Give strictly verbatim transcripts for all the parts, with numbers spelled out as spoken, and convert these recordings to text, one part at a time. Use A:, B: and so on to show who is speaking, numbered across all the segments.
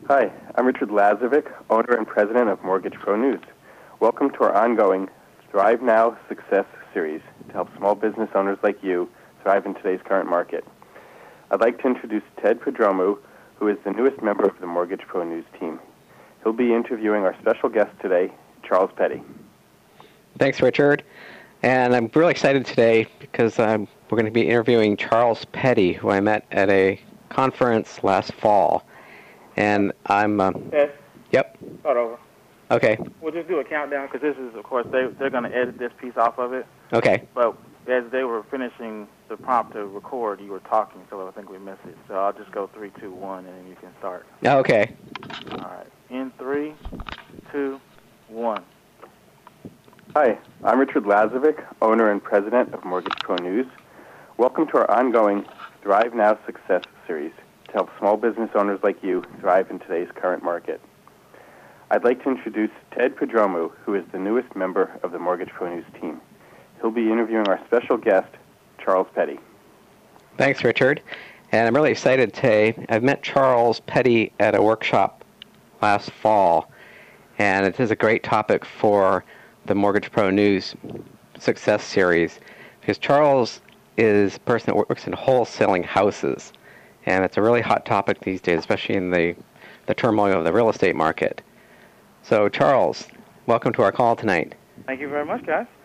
A: Hi, I'm Richard Lazovic, owner and president of Mortgage Pro News. Welcome to our ongoing Thrive Now Success Series to help small business owners like you thrive in today's current market. I'd like to introduce Ted Prodromou, who is the newest member of the Mortgage Pro News team. He'll be interviewing our special guest today, Charles Petty.
B: Thanks, Richard. And I'm really excited today because um, we're going to be interviewing Charles Petty, who I met at a conference last fall. And I'm... Um,
C: yes.
B: Yep.
C: Start over.
B: Okay.
C: We'll just do a countdown because this is, of course, they, they're going to edit this piece off of it.
B: Okay.
C: But as they were finishing the prompt to record, you were talking, so I think we missed it. So I'll just go three, two, one, and then you can start.
B: Okay.
C: All right. In three, two, one.
A: Hi, I'm Richard Lazovic, owner and president of Mortgage Pro News. Welcome to our ongoing Thrive Now Success Series to help small business owners like you thrive in today's current market. I'd like to introduce Ted Prodromou, who is the newest member of the Mortgage Pro News team. He'll be interviewing our special guest, Charles Petty.
B: Thanks, Richard. And I'm really excited today. I've met Charles Petty at a workshop last fall, and it is a great topic for the Mortgage Pro News Success Series because Charles is a person that works in wholesaling houses. And it's a really hot topic these days, especially in the, the turmoil of the real estate market. So, Charles, welcome to our call tonight.
C: Thank you very much, guys.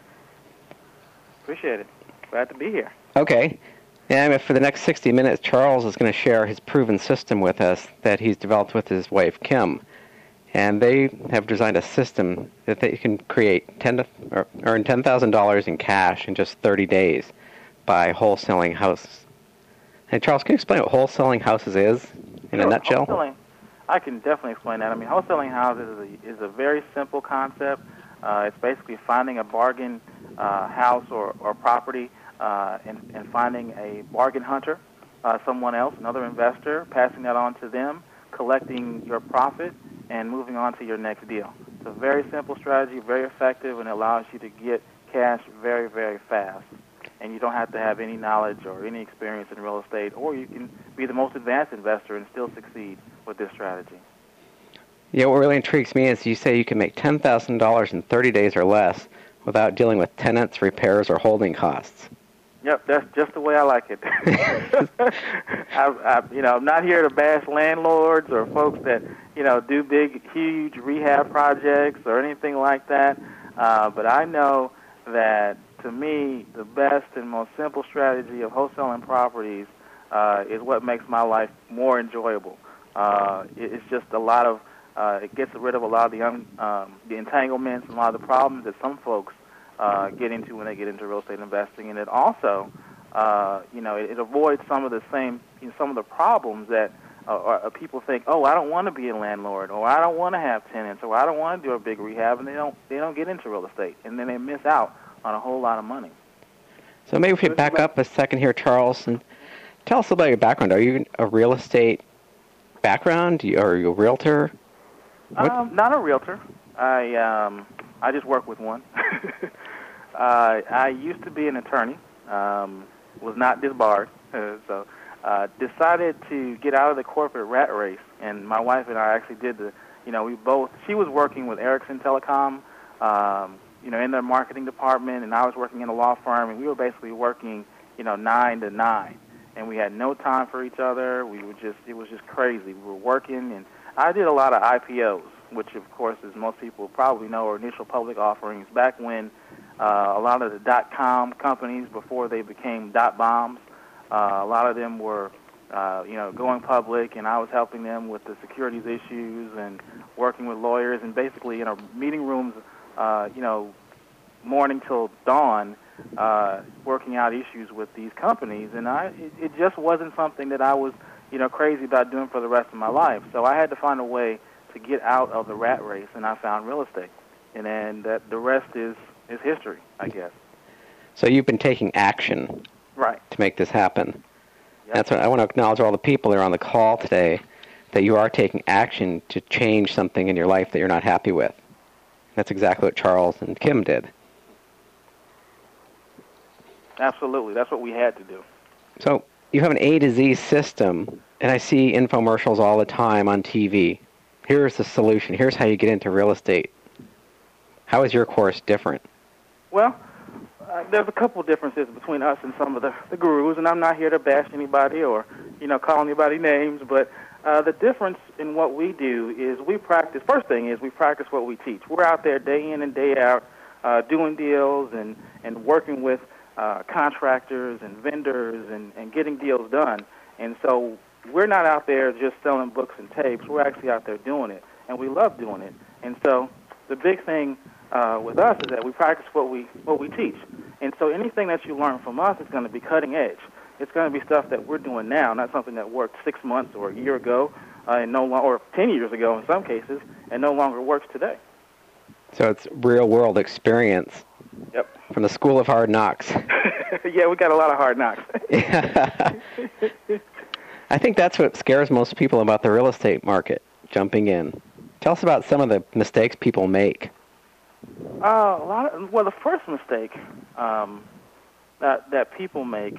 C: Appreciate it. Glad to be here.
B: Okay. And for the next sixty minutes, Charles is going to share his proven system with us that he's developed with his wife, Kim. And they have designed a system that they can create ten to, or earn ten thousand dollars in cash in just thirty days by wholesaling houses. And Charles, can you explain what wholesaling houses is in
C: sure.
B: a nutshell?
C: Wholesaling, I can definitely explain that. I mean, wholesaling houses is a, is a very simple concept. Uh, it's basically finding a bargain uh, house or, or property uh, and, and finding a bargain hunter, uh, someone else, another investor, passing that on to them, collecting your profit, and moving on to your next deal. It's a very simple strategy, very effective, and it allows you to get cash very, very fast. And you don't have to have any knowledge or any experience in real estate, or you can be the most advanced investor and still succeed with this strategy.
B: Yeah, what really intrigues me is you say you can make ten thousand dollars in thirty days or less without dealing with tenants, repairs, or holding costs.
C: Yep, that's just the way I like it. I, I, you know, I'm not here to bash landlords or folks that, you know, do big, huge rehab projects or anything like that, uh, but I know that to me, the best and most simple strategy of wholesaling properties uh, is what makes my life more enjoyable. Uh, it, it's just a lot of, uh, it gets rid of a lot of the, un, um, the entanglements and a lot of the problems that some folks uh, get into when they get into real estate investing. And it also, uh, you know, it, it avoids some of the same, you know, some of the problems that uh, or, people think, oh, I don't want to be a landlord, or I don't want to have tenants, or I don't want to do a big rehab, and they don't, they don't get into real estate, and then they miss out on a whole lot of money.
B: So maybe if we back up a second here, Charles, and tell us about your background. Are you a real estate background? Are you a realtor?
C: Um, not a realtor. I um, I just work with one. uh, I used to be an attorney. Um, was not disbarred, uh, so uh, decided to get out of the corporate rat race. And my wife and I actually did the. You know, we both. She was working with Ericsson Telecom. Um, you know, in their marketing department, and I was working in a law firm, and we were basically working, you know, nine to nine, and we had no time for each other. We were just, it was just crazy. We were working, and I did a lot of I P Os, which, of course, as most people probably know, are initial public offerings back when uh, a lot of the dot-com companies, before they became dot-bombs, uh, a lot of them were, uh, you know, going public, and I was helping them with the securities issues and working with lawyers, and basically, you know, meeting rooms, Uh, you know, morning till dawn, uh, working out issues with these companies, and I, it, it just wasn't something that I was, you know, crazy about doing for the rest of my life. So I had to find a way to get out of the rat race, and I found real estate, and then that the rest is is history, I guess.
B: So you've been taking action,
C: right,
B: to make this happen.
C: Yep.
B: That's what I want to acknowledge all the people that are on the call today, that you are taking action to change something in your life that you're not happy with. That's exactly what Charles and Kim did.
C: Absolutely. That's what we had to do.
B: So you have an A to Z system, and I see infomercials all the time on T V here's the solution. Here's how you get into real estate. How is your course different?
C: Well, uh, there's a couple differences between us and some of the, the gurus, and I'm not here to bash anybody or, you know, call anybody names, but uh, the difference in what we do is we practice, first thing is we practice what we teach. We're out there day in and day out uh, doing deals and, and working with uh, contractors and vendors and, and getting deals done. And so we're not out there just selling books and tapes. We're actually out there doing it, and we love doing it. And so the big thing uh, with us is that we practice what we what we teach. And so anything that you learn from us is going to be cutting edge. It's going to be stuff that we're doing now, not something that worked six months or a year ago, uh, and no lo- or ten years ago in some cases, and no longer works today.
B: So it's real-world experience.
C: Yep.
B: From the School of Hard Knocks.
C: Yeah, we got a lot of hard knocks.
B: I think that's what scares most people about the real estate market, jumping in. Tell us about some of the mistakes people make.
C: Uh, a lot of, well, the first mistake um, that that people make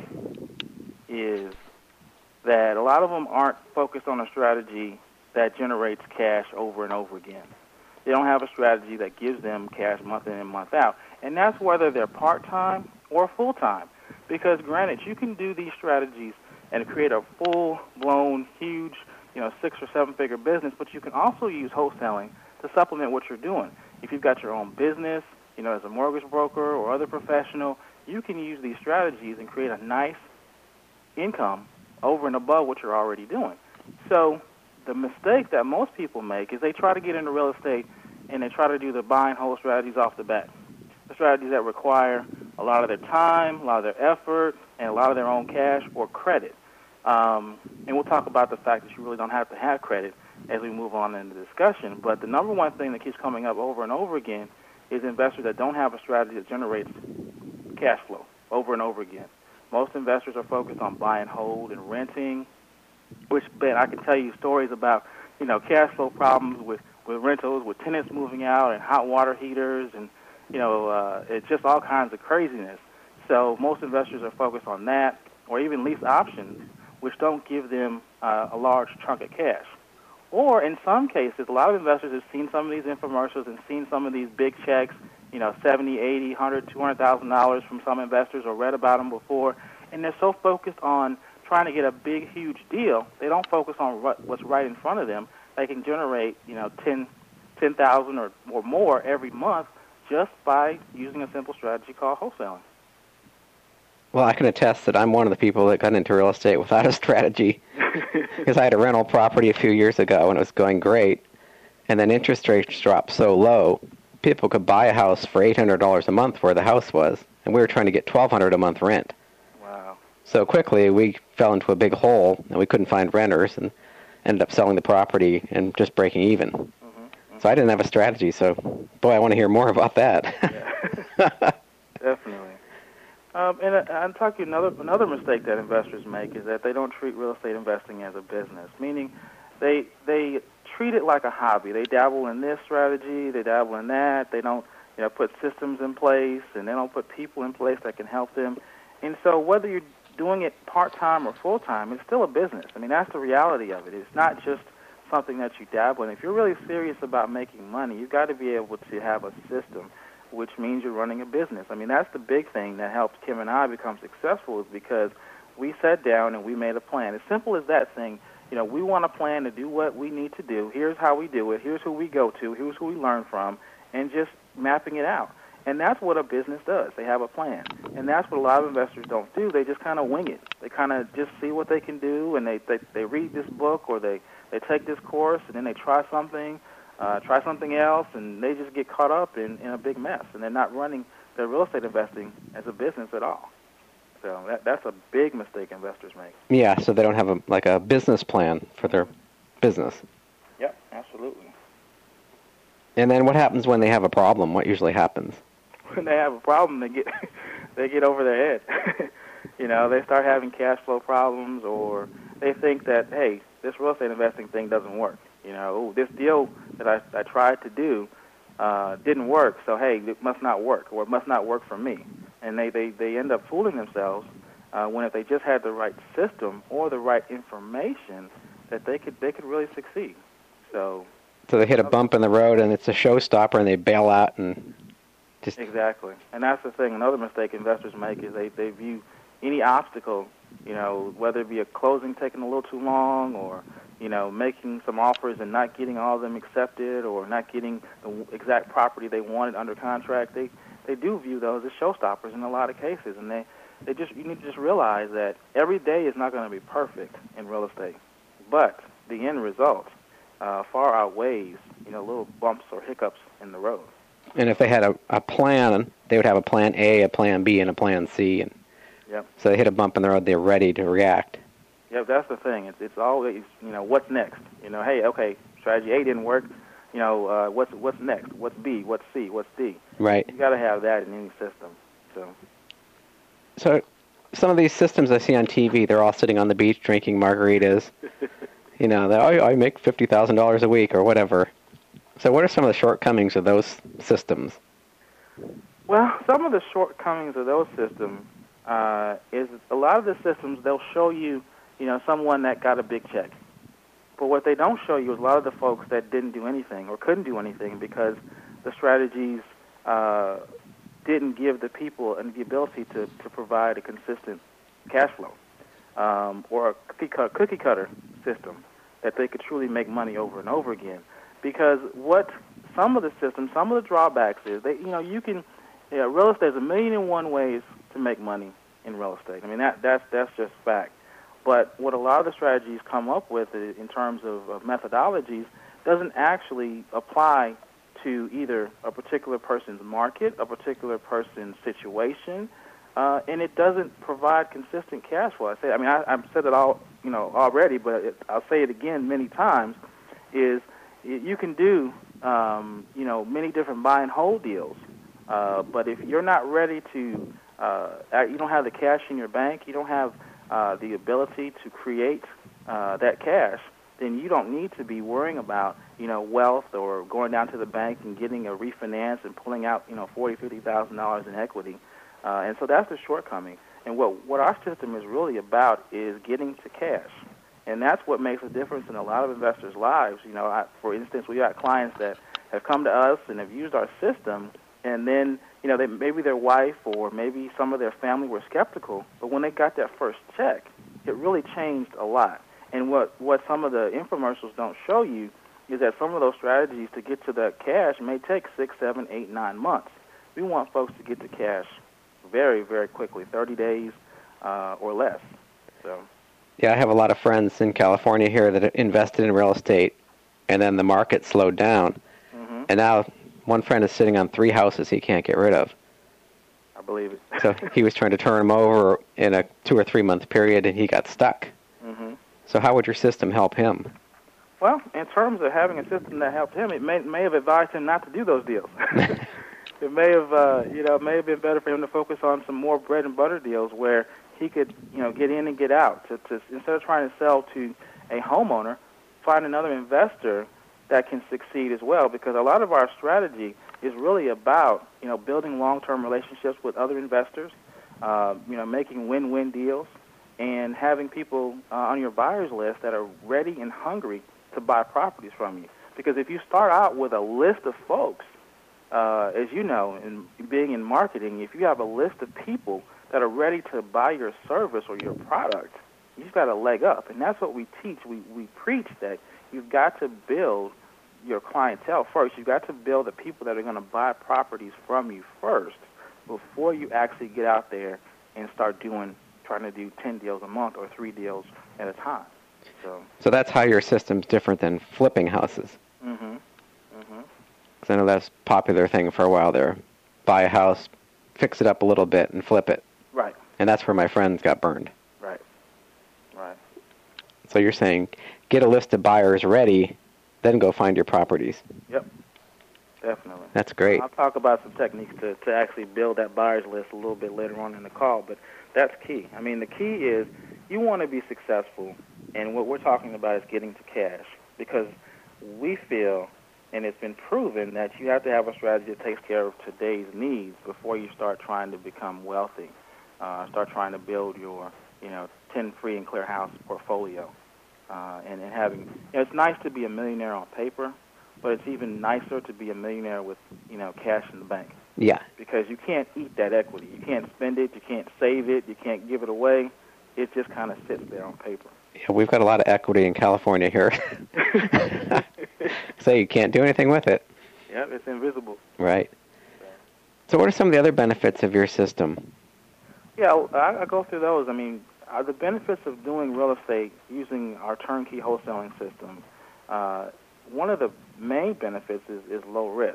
C: is that a lot of them aren't focused on a strategy that generates cash over and over again. They don't have a strategy that gives them cash month in and month out, and that's whether they're part-time or full-time. Because granted, you can do these strategies and create a full-blown, huge, you know, six or seven-figure business, but you can also use wholesaling to supplement what you're doing. If you've got your own business, you know, as a mortgage broker or other professional, you can use these strategies and create a nice income over and above what you're already doing. So the mistake that most people make is they try to get into real estate and they try to do the buy and hold strategies off the bat. The strategies that require a lot of their time, a lot of their effort, and a lot of their own cash or credit. Um, and we'll talk about the fact that you really don't have to have credit as we move on in the discussion. But the number one thing that keeps coming up over and over again is investors that don't have a strategy that generates cash flow over and over again. Most investors are focused on buy and hold and renting, which, Ben, I can tell you stories about, you know, cash flow problems with, with rentals, with tenants moving out and hot water heaters and, you know, uh, it's just all kinds of craziness. So most investors are focused on that or even lease options, which don't give them uh, a large chunk of cash. Or in some cases, a lot of investors have seen some of these infomercials and seen some of these big checks, you know, seventy, eighty, one hundred, two hundred thousand dollars from some investors or read about them before, and they're so focused on trying to get a big, huge deal, they don't focus on what, what's right in front of them. They can generate, you know, ten, ten thousand or, or more every month just by using a simple strategy called wholesaling.
B: Well, I can attest that I'm one of the people that got into real estate without a strategy because I had a rental property a few years ago and it was going great, and then interest rates dropped so low, people could buy a house for eight hundred dollars a month where the house was, and we were trying to get twelve hundred dollars a month rent.
C: Wow.
B: So quickly we fell into a big hole and we couldn't find renters and ended up selling the property and just breaking even. Mm-hmm, mm-hmm. So I didn't have a strategy, so boy, I want to hear more about that.
C: Yeah. Definitely. Um, and I'll talk to you another another mistake that investors make is that they don't treat real estate investing as a business, meaning they they treat it like a hobby. They dabble in this strategy, they dabble in that. They don't, you know, put systems in place, and they don't put people in place that can help them. And so whether you're doing it part-time or full-time, it's still a business. I mean, that's the reality of it. It's not just something that you dabble in. If you're really serious about making money, you've got to be able to have a system, which means you're running a business. I mean, that's the big thing that helps Kim and I become successful is because we sat down and we made a plan. As simple as that, saying, you know, we want a plan to do what we need to do. Here's how we do it. Here's who we go to. Here's who we learn from, and just mapping it out. And that's what a business does. They have a plan. And that's what a lot of investors don't do. They just kind of wing it. They kind of just see what they can do, and they, they, they read this book or they, they take this course, and then they try something, uh, try something else, and they just get caught up in, in a big mess. And they're not running their real estate investing as a business at all. So that, that's a big mistake investors make.
B: Yeah, so they don't have a like a business plan for their business.
C: Yep, absolutely.
B: And then what happens when they have a problem? What usually happens?
C: When they have a problem, they get they get over their head. You know, they start having cash flow problems, or they think that, hey, this real estate investing thing doesn't work. You know, ooh, this deal that I, I tried to do uh, didn't work, so, hey, it must not work, or it must not work for me. And they, they, they end up fooling themselves uh, when if they just had the right system or the right information, that they could they could really succeed. So
B: So they hit a bump in the road, and it's a showstopper, and they bail out and just...
C: Exactly. And that's the thing. Another mistake investors make is they, they view any obstacle, you know, whether it be a closing taking a little too long or, you know, making some offers and not getting all of them accepted or not getting the exact property they wanted under contract. They they do view those as showstoppers in a lot of cases. And they, they just you need to just realize that every day is not going to be perfect in real estate. But the end result uh, far outweighs, you know, little bumps or hiccups in the road.
B: And if they had a, a plan, they would have a plan A, a plan B, and a plan C. And
C: yep.
B: So they hit a bump in the road, they're ready to react.
C: Yeah, that's the thing. It's it's always, you know, what's next? You know, hey, okay, strategy A didn't work. You know, uh, what's what's next? What's B? What's C? What's D?
B: Right.
C: You got to have that in any system. So.
B: So, some of these systems I see on T V, they're all sitting on the beach drinking margaritas. You know, they, I, I make fifty thousand dollars a week or whatever. So, what are some of the shortcomings of those systems?
C: Well, some of the shortcomings of those systems uh, is a lot of the systems they'll show you, you know, someone that got a big check. But what they don't show you is a lot of the folks that didn't do anything or couldn't do anything because the strategies uh, didn't give the people and the ability to, to provide a consistent cash flow um, or a cookie, cut, cookie cutter system that they could truly make money over and over again. Because what some of the systems, some of the drawbacks is, they, you know, you can, yeah, real estate, there's a million and one ways to make money in real estate. I mean, that that's that's just fact. But what a lot of the strategies come up with in terms of, of methodologies doesn't actually apply to either a particular person's market, a particular person's situation, uh, and it doesn't provide consistent cash flow. I say, I mean, I, I've said it all, you know, already, but it, I'll say it again many times. Is you can do, um, you know, many different buy and hold deals, uh, but if you're not ready to, uh, you don't have the cash in your bank, you don't have uh, the ability to create uh, that cash, then you don't need to be worrying about, you know, wealth or going down to the bank and getting a refinance and pulling out, you know, forty, fifty thousand dollars in equity, uh, and so that's the shortcoming. And what what our system is really about is getting to cash. And that's what makes a difference in a lot of investors' lives. You know, I, for instance, we got clients that have come to us and have used our system, and then, you know, they, maybe their wife or maybe some of their family were skeptical, but when they got that first check, it really changed a lot. And what, what some of the infomercials don't show you is that some of those strategies to get to that cash may take six, seven, eight, nine months. We want folks to get to cash very, very quickly, thirty days uh, or less. So.
B: Yeah, I have a lot of friends in California here that invested in real estate, and then the market slowed down. Mm-hmm. And now one friend is sitting on three houses he can't get rid of.
C: I believe it.
B: So he was trying to turn them over in a two or three month period, and he got stuck. Mm-hmm. So how would your system help him?
C: Well, in terms of having a system that helped him, it may may have advised him not to do those deals. It may have, uh, you know, it may have been better for him to focus on some more bread and butter deals where he could, you know, get in and get out. To, to instead of trying to sell to a homeowner, find another investor that can succeed as well. Because a lot of our strategy is really about, you know, building long-term relationships with other investors, uh, you know, making win-win deals, and having people uh, on your buyers list that are ready and hungry to buy properties from you. Because if you start out with a list of folks, uh, as you know, in being in marketing, if you have a list of people that are ready to buy your service or your product, you've got a leg up. And that's what we teach. We, we preach that you've got to build your clientele first. You've got to build the people that are going to buy properties from you first before you actually get out there and start doing, trying to do ten deals a month or three deals at a time. So,
B: so that's how your system's different than flipping houses.
C: Mm-hmm. Mm-hmm.
B: Because I know that's a popular thing for a while there. Buy a house, fix it up a little bit, and flip it.
C: Right.
B: And that's where my friends got burned.
C: Right. Right.
B: So you're saying get a list of buyers ready, then go find your properties.
C: Yep. Definitely.
B: That's great.
C: I'll talk about some techniques to, to actually build that buyers list a little bit later on in the call, but that's key. I mean, the key is you want to be successful, and what we're talking about is getting to cash, because we feel, and it's been proven, that you have to have a strategy that takes care of today's needs before you start trying to become wealthy, uh, start trying to build your, you know, ten free and clear house portfolio. Uh, and, and having, you know, it's nice to be a millionaire on paper, but it's even nicer to be a millionaire with, you know, cash in the bank.
B: Yeah.
C: Because you can't eat that equity. You can't spend it. You can't save it. You can't give it away. It just kind of sits there on paper.
B: Yeah, we've got a lot of equity in California here. So you can't do anything with it.
C: Yeah, it's invisible.
B: Right. So what are some of the other benefits of your system?
C: Yeah, I, I go through those. I mean, uh, the benefits of doing real estate using our turnkey wholesaling system, uh, one of the main benefits is, is low risk.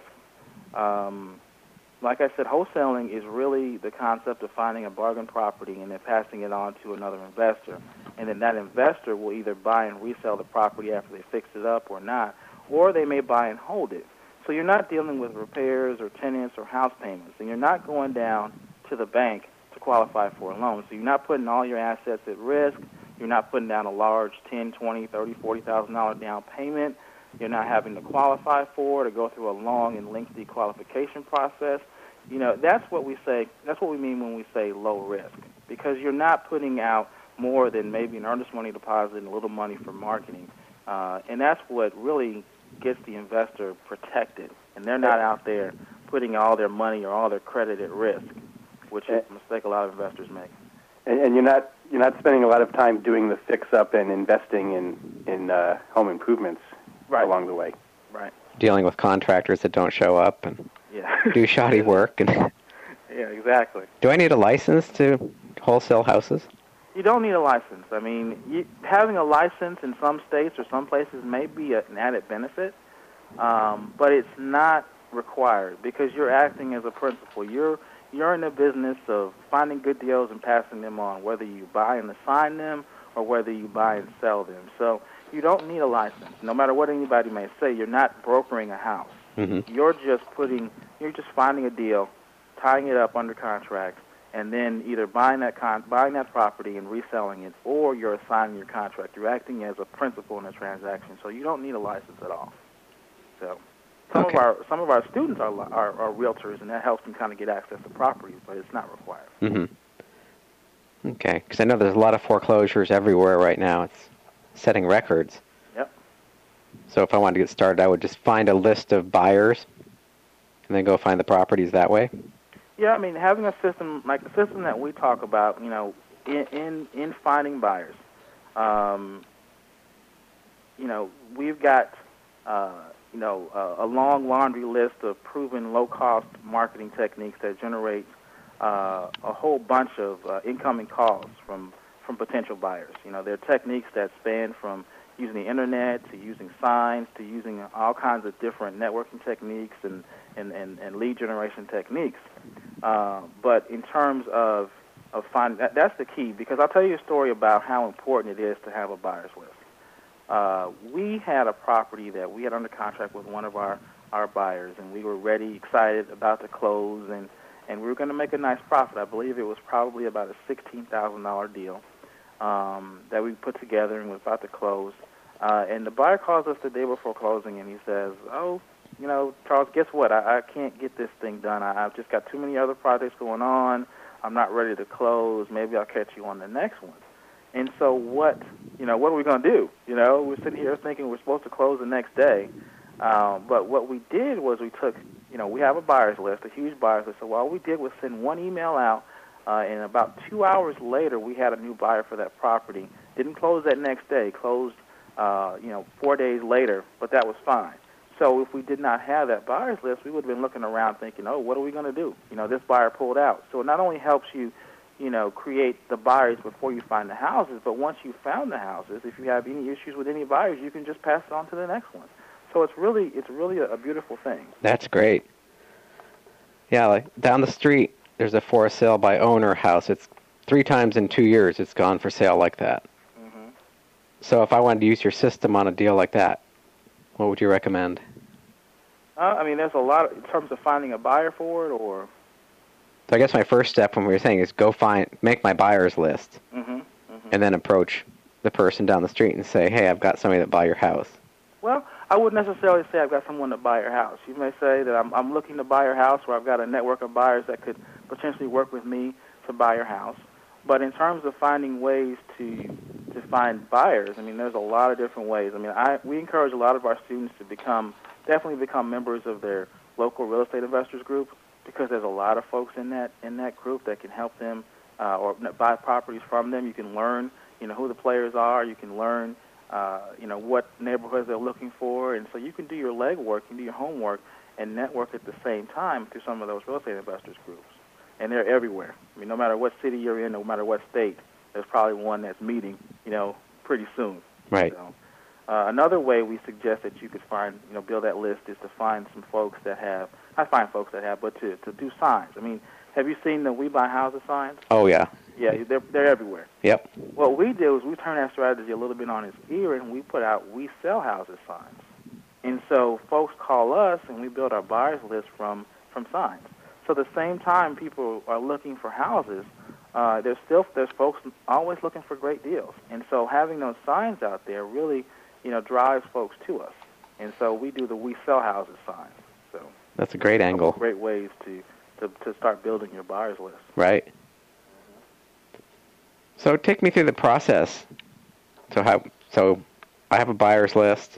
C: Um, like I said, wholesaling is really the concept of finding a bargain property and then passing it on to another investor. And then that investor will either buy and resell the property after they fix it up or not, or they may buy and hold it. So you're not dealing with repairs or tenants or house payments, and you're not going down to the bank to qualify for a loan. So you're not putting all your assets at risk. You're not putting down a large ten, twenty, thirty, forty thousand dollar down payment. You're not having to qualify for it or go through a long and lengthy qualification process. You know, that's what we say. That's what we mean when we say low risk, because you're not putting out more than maybe an earnest money deposit and a little money for marketing, uh, and that's what really gets the investor protected, and they're not out there putting all their money or all their credit at risk, which is a mistake a lot of investors make.
A: And, and you're not you're not spending a lot of time doing the fix up and investing in in uh, home improvements
C: right.
A: along the way.
C: Right.
B: Dealing with contractors that don't show up and
C: yeah.
B: do shoddy work. And
C: yeah, exactly.
B: Do I need a license to wholesale houses?
C: You don't need a license. I mean, you, having a license in some states or some places may be a, an added benefit, um, but it's not required because you're acting as a principal. You're you're in the business of finding good deals and passing them on, whether you buy and assign them or whether you buy and sell them. So you don't need a license. No matter what anybody may say, you're not brokering a house.
B: Mm-hmm.
C: You're just putting, you're just finding a deal, tying it up under contract, and then either buying that con- buying that property and reselling it, or you're assigning your contract. You're acting as a principal in a transaction, so you don't need a license at all. So some
B: okay.
C: of our some of our students are, are are realtors, and that helps them kind of get access to properties, but it's not required.
B: Mm-hmm. Okay, because I know there's a lot of foreclosures everywhere right now. It's setting records.
C: Yep.
B: So if I wanted to get started, I would just find a list of buyers and then go find the properties that way?
C: Yeah, I mean, having a system like the system that we talk about, you know, in in, in finding buyers, um, you know, we've got, uh, you know, uh, a long laundry list of proven low-cost marketing techniques that generate uh, a whole bunch of uh, incoming calls from, from potential buyers. You know, they're techniques that span from using the internet to using signs to using all kinds of different networking techniques and, and, and, and lead generation techniques. Uh, but in terms of, of finding, that, that's the key, because I'll tell you a story about how important it is to have a buyer's list. Uh, we had a property that we had under contract with one of our, our buyers, and we were ready, excited, about to close, and, and we were going to make a nice profit. I believe it was probably about a sixteen thousand dollars deal um, that we put together and was about to close. Uh, and the buyer calls us the day before closing, and he says, oh, you know, Charles, guess what? I, I can't get this thing done. I, I've just got too many other projects going on. I'm not ready to close. Maybe I'll catch you on the next one. And so what, you know, what are we going to do? You know, we're sitting here thinking we're supposed to close the next day. Um, but what we did was we took, you know, we have a buyer's list, a huge buyer's list. So all we did was send one email out, uh, and about two hours later we had a new buyer for that property. Didn't close that next day, closed, uh, you know, four days later, but that was fine. So if we did not have that buyer's list, we would have been looking around thinking, oh, what are we going to do? You know, this buyer pulled out. So it not only helps you, you know, create the buyers before you find the houses, but once you found the houses, if you have any issues with any buyers, you can just pass it on to the next one. So it's really, it's really a, a beautiful thing.
B: That's great. Yeah, like down the street, there's a for sale by owner house. It's three times in two years it's gone for sale like that.
C: Mm-hmm.
B: So if I wanted to use your system on a deal like that, what would you recommend?
C: Uh, I mean, there's a lot of, in terms of finding a buyer for it, or.
B: So I guess my first step, when we were saying, is go find, make my buyer's list,
C: Mm-hmm. Mm-hmm.
B: and then approach the person down the street and say, hey, I've got somebody that buy your house.
C: Well, I wouldn't necessarily say I've got someone to buy your house. You may say that I'm, I'm looking to buy your house, or I've got a network of buyers that could potentially work with me to buy your house. But in terms of finding ways to to find buyers, I mean, there's a lot of different ways. I mean, I we encourage a lot of our students to become definitely become members of their local real estate investors group, because there's a lot of folks in that in that group that can help them uh, or buy properties from them. You can learn, you know, who the players are. You can learn, uh, you know, what neighborhoods they're looking for, and so you can do your legwork, you can do your homework, and network at the same time through some of those real estate investors groups. And they're everywhere. I mean, no matter what city you're in, no matter what state, there's probably one that's meeting, you know, pretty soon.
B: Right.
C: So, uh, another way we suggest that you could find, you know, build that list is to find some folks that have, I find folks that have, but to, to do signs. I mean, have you seen the We Buy Houses signs?
B: Oh, yeah.
C: Yeah, they're, they're everywhere.
B: Yep.
C: What we do is we turn that strategy a little bit on its ear, and we put out We Sell Houses signs. And so folks call us, and we build our buyers list from, from signs. So at the same time people are looking for houses, uh, there's still there's folks always looking for great deals. And so having those signs out there really, you know, drives folks to us. And so we do the We Sell Houses signs. So
B: that's a great angle.
C: Great ways to, to, to start building your buyers list.
B: Right. So take me through the process. So how? So I have a buyer's list.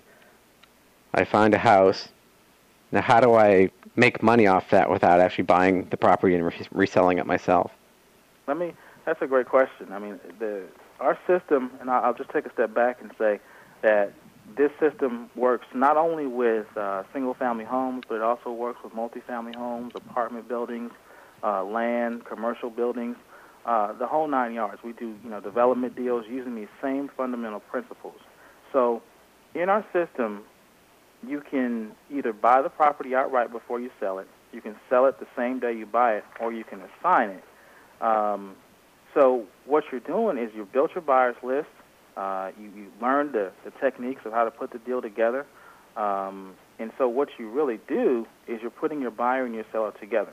B: I find a house. Now, how do I make money off that without actually buying the property and re- reselling it myself?
C: Let me. That's a great question. I mean, the our system, and I'll just take a step back and say that this system works not only with uh, single-family homes, but it also works with multifamily homes, apartment buildings, uh, land, commercial buildings, uh, the whole nine yards. We do, you know, development deals using these same fundamental principles. So, in our system, you can either buy the property outright before you sell it, you can sell it the same day you buy it, or you can assign it. Um, so what you're doing is you've built your buyer's list, uh, you, you learned the, the techniques of how to put the deal together, um, and so what you really do is you're putting your buyer and your seller together.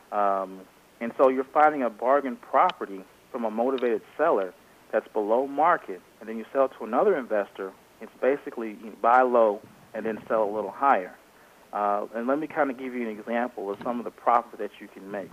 C: Um, and so you're finding a bargain property from a motivated seller that's below market, and then you sell it to another investor. It's basically you buy low and then sell a little higher. Uh, and let me kind of give you an example of some of the profit that you can make.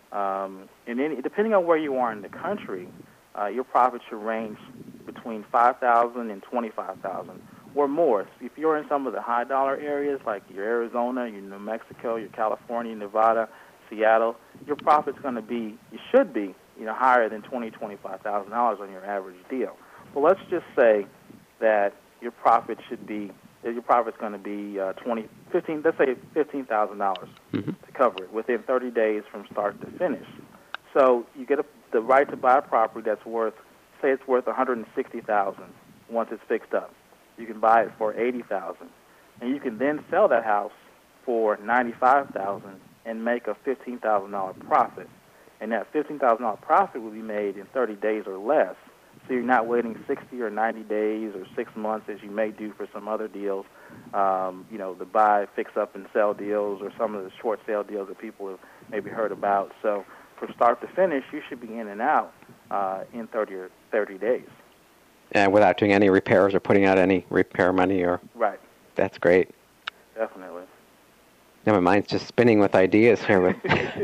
C: Um, and any, depending on where you are in the country, uh, your profit should range between five thousand dollars and twenty-five thousand dollars or more. If you're in some of the high-dollar areas like your Arizona, your New Mexico, your California, Nevada, Seattle, your profit's going to be, you should be, you know, higher than twenty thousand dollars, twenty-five thousand dollars on your average deal. Well, let's just say that your profit should be your profit's going to be uh, twenty, fifteen. Let's say fifteen thousand dollars
B: mm-hmm.
C: to cover it within thirty days from start to finish. So you get a, the right to buy a property that's worth, say, it's worth one hundred sixty thousand dollars once it's fixed up. You can buy it for eighty thousand dollars, and you can then sell that house for ninety-five thousand dollars and make a fifteen thousand dollars profit. And that fifteen thousand dollars profit will be made in thirty days or less. So you're not waiting sixty or ninety days or six months as you may do for some other deals, um, you know, the buy, fix up, and sell deals or some of the short sale deals that people have maybe heard about. So from start to finish, you should be in and out uh, in thirty or thirty days.
B: And without doing any repairs or putting out any repair money or...
C: Right.
B: That's great.
C: Definitely.
B: Now my mind's just spinning with ideas here. With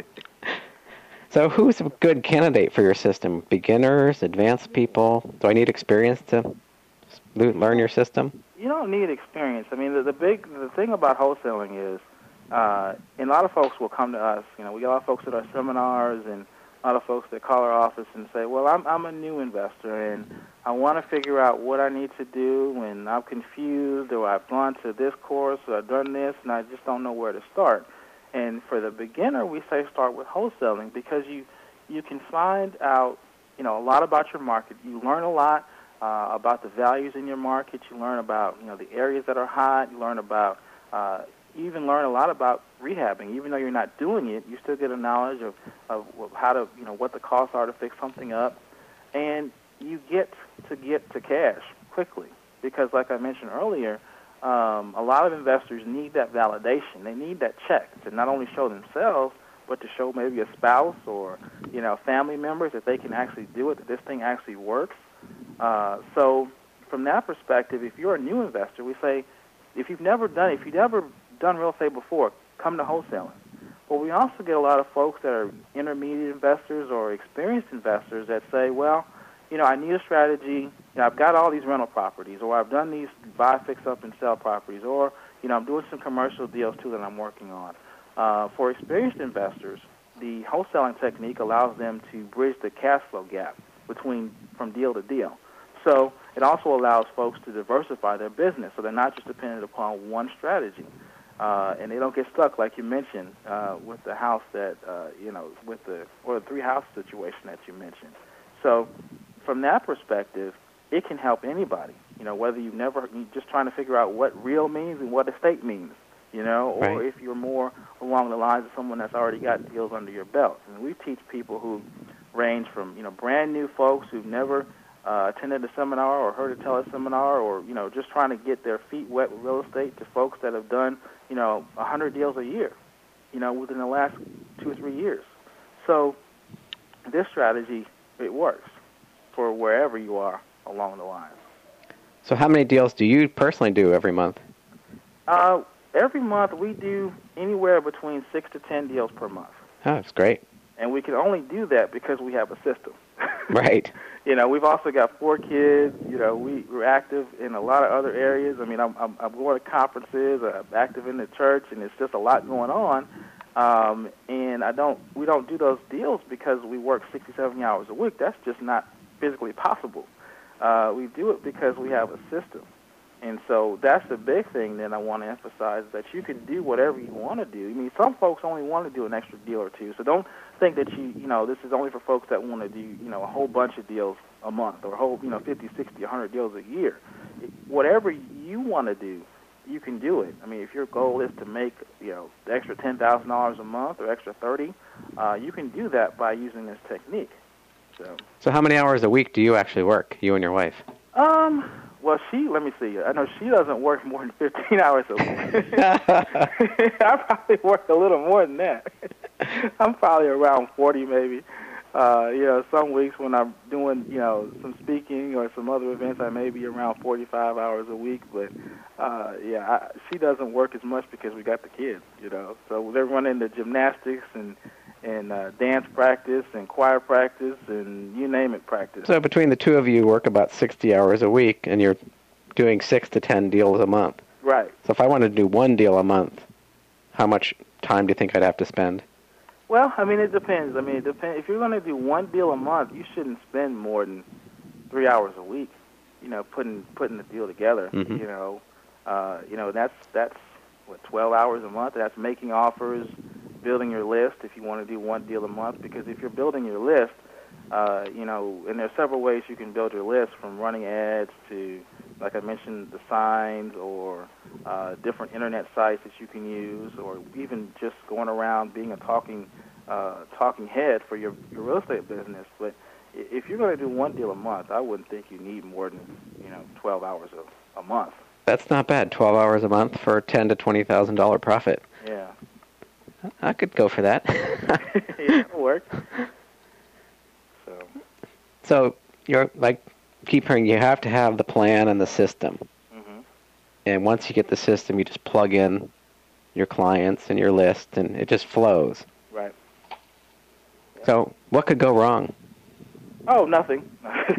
B: So who's a good candidate for your system? Beginners, advanced people? Do I need experience to learn your system?
C: You don't need experience. I mean, the, the big the thing about wholesaling is, uh, and a lot of folks will come to us. You know, we get a lot of folks at our seminars, and a lot of folks that call our office and say, "Well, I'm I'm a new investor, and I want to figure out what I need to do, and I'm confused, or I've gone to this course, or I've done this, and I just don't know where to start." And for the beginner, we say start with wholesaling because you you can find out, you know, a lot about your market. You learn a lot uh, about the values in your market. You learn about, you know, the areas that are hot. You learn about, uh, you even learn a lot about rehabbing. Even though you're not doing it, you still get a knowledge of, of how to, you know, what the costs are to fix something up. And you get to get to cash quickly because, like I mentioned earlier, Um, a lot of investors need that validation. They need that check to not only show themselves, but to show maybe a spouse or, you know, family members that they can actually do it, that this thing actually works. Uh, so from that perspective, if you're a new investor, we say, if you've never done if you've never done real estate before, come to wholesaling. But we also get a lot of folks that are intermediate investors or experienced investors that say, well, you know, I need a strategy. You know, I've got all these rental properties, or I've done these buy, fix up, and sell properties, or, you know, I'm doing some commercial deals, too, that I'm working on. Uh, for experienced investors, the wholesaling technique allows them to bridge the cash flow gap between from deal to deal. So it also allows folks to diversify their business, so they're not just dependent upon one strategy. Uh, and they don't get stuck, like you mentioned, uh, with the house that, uh, you know, with the, or the three-house situation that you mentioned. So from that perspective, it can help anybody, you know, whether you've never, you're just trying to figure out what real means and what estate means, you know, or
B: Right.
C: if you're more along the lines of someone that's already got deals under your belt. And we teach people who range from, you know, brand new folks who've never uh, attended a seminar or heard a teleseminar or, you know, just trying to get their feet wet with real estate to folks that have done, you know, one hundred deals a year, you know, within the last two or three years. So this strategy, it works for wherever you are along the line.
B: So how many deals do you personally do every month?
C: Uh, every month we do anywhere between six to ten deals per month.
B: Oh, that's great.
C: And we can only do that because we have a system.
B: Right.
C: You know, we've also got four kids. You know, we, we're active in a lot of other areas. I mean, I'm, I'm, I'm going to conferences. I'm active in the church, and it's just a lot going on. Um, and I don't, we don't do those deals because we work sixty, seventy hours a week. That's just not physically possible. Uh, we do it because we have a system. And so that's the big thing that I want to emphasize, that you can do whatever you want to do. I mean, some folks only want to do an extra deal or two. So don't think that you, you know, this is only for folks that want to do, you know, a whole bunch of deals a month or a whole, you know, fifty, sixty, one hundred deals a year. Whatever you want to do, you can do it. I mean, if your goal is to make, you know, the extra ten thousand dollars a month or extra thirty, uh, you can do that by using this technique. So,
B: So how many hours a week do you actually work, you and your wife?
C: um, well, she, let me see. I know she doesn't work more than fifteen hours a week. I probably work a little more than that. I'm probably around forty maybe. Uh, you know, some weeks when I'm doing, you know, some speaking or some other events, I may be around forty-five hours a week. But, uh, yeah, I, she doesn't work as much because we got the kids, you know. So they're running the gymnastics and, and uh, dance practice and choir practice and you name it practice.
B: So between the two of you work about sixty hours a week, and you're doing six to ten deals a month.
C: Right.
B: So if I wanted to do one deal a month, how much time do you think I'd have to spend?
C: Well, I mean, it depends. I mean, it depends. If you're going to do one deal a month, you shouldn't spend more than three hours a week, you know, putting putting the deal together.
B: Mm-hmm.
C: You know, uh, you know that's that's what twelve hours a month. That's making offers, building your list. If you want to do one deal a month, because if you're building your list, uh, you know, and there's several ways you can build your list, from running ads to, like I mentioned, the signs or uh, different internet sites that you can use, or even just going around being a talking uh, talking head for your, your real estate business. But if you're going to do one deal a month, I wouldn't think you need more than, you know, twelve hours a, a month.
B: That's not bad. Twelve hours a month for ten to twenty thousand dollar profit.
C: Yeah.
B: I could go for that.
C: Yeah, it'll work. So.
B: So you're like, keep hearing, you have to have the plan and the system.
C: Mm-hmm.
B: And once you get the system, you just plug in your clients and your list, and it just flows.
C: Right. Yeah.
B: So what could go wrong?
C: Oh, nothing.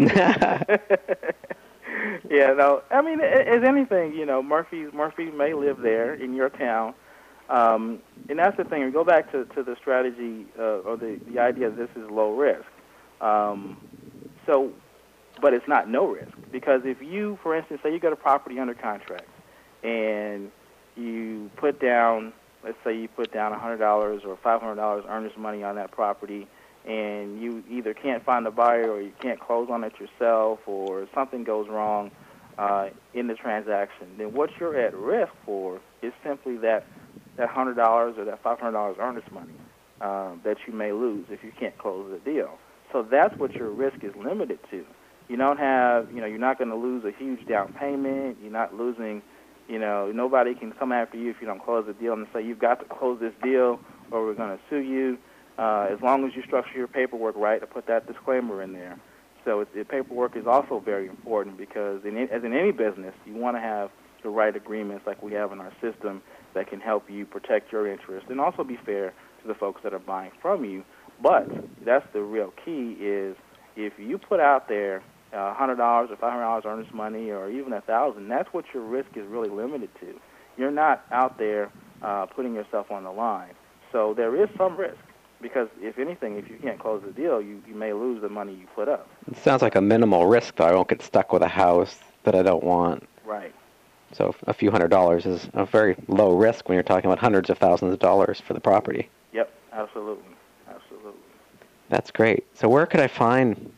C: Yeah, no. I mean, as anything, you know, Murphy Murphy may live there in your town, um, and that's the thing. We go back to, to the strategy uh, or the, the idea that this is low risk. Um, so, but it's not no risk, because if you, for instance, say you got a property under contract and you put down, let's say you put down one hundred dollars or five hundred dollars earnest money on that property, and you either can't find a buyer or you can't close on it yourself, or something goes wrong uh, in the transaction, then what you're at risk for is simply that that one hundred dollars or that five hundred dollars earnest money uh, that you may lose if you can't close the deal. So that's what your risk is limited to. You don't have, you know, you're not going to lose a huge down payment. You're not losing, you know, nobody can come after you if you don't close the deal and say, you've got to close this deal or we're going to sue you. Uh, as long as you structure your paperwork right, to put that disclaimer in there. So it, the paperwork is also very important, because in, as in any business, you want to have the right agreements like we have in our system that can help you protect your interest and also be fair to the folks that are buying from you. But that's the real key, is if you put out there uh, one hundred dollars or five hundred dollars earnest money or even one thousand dollars, that's what your risk is really limited to. you're not out there uh, putting yourself on the line. So there is some risk because, if anything, if you can't close the deal, you, you may lose the money you put up.
B: It sounds like a minimal risk, though. I won't get stuck with a house that I don't want.
C: Right.
B: So a few hundred dollars is a very low risk when you're talking about hundreds of thousands of dollars for the property.
C: Yep, absolutely. Absolutely.
B: That's great. So where could I find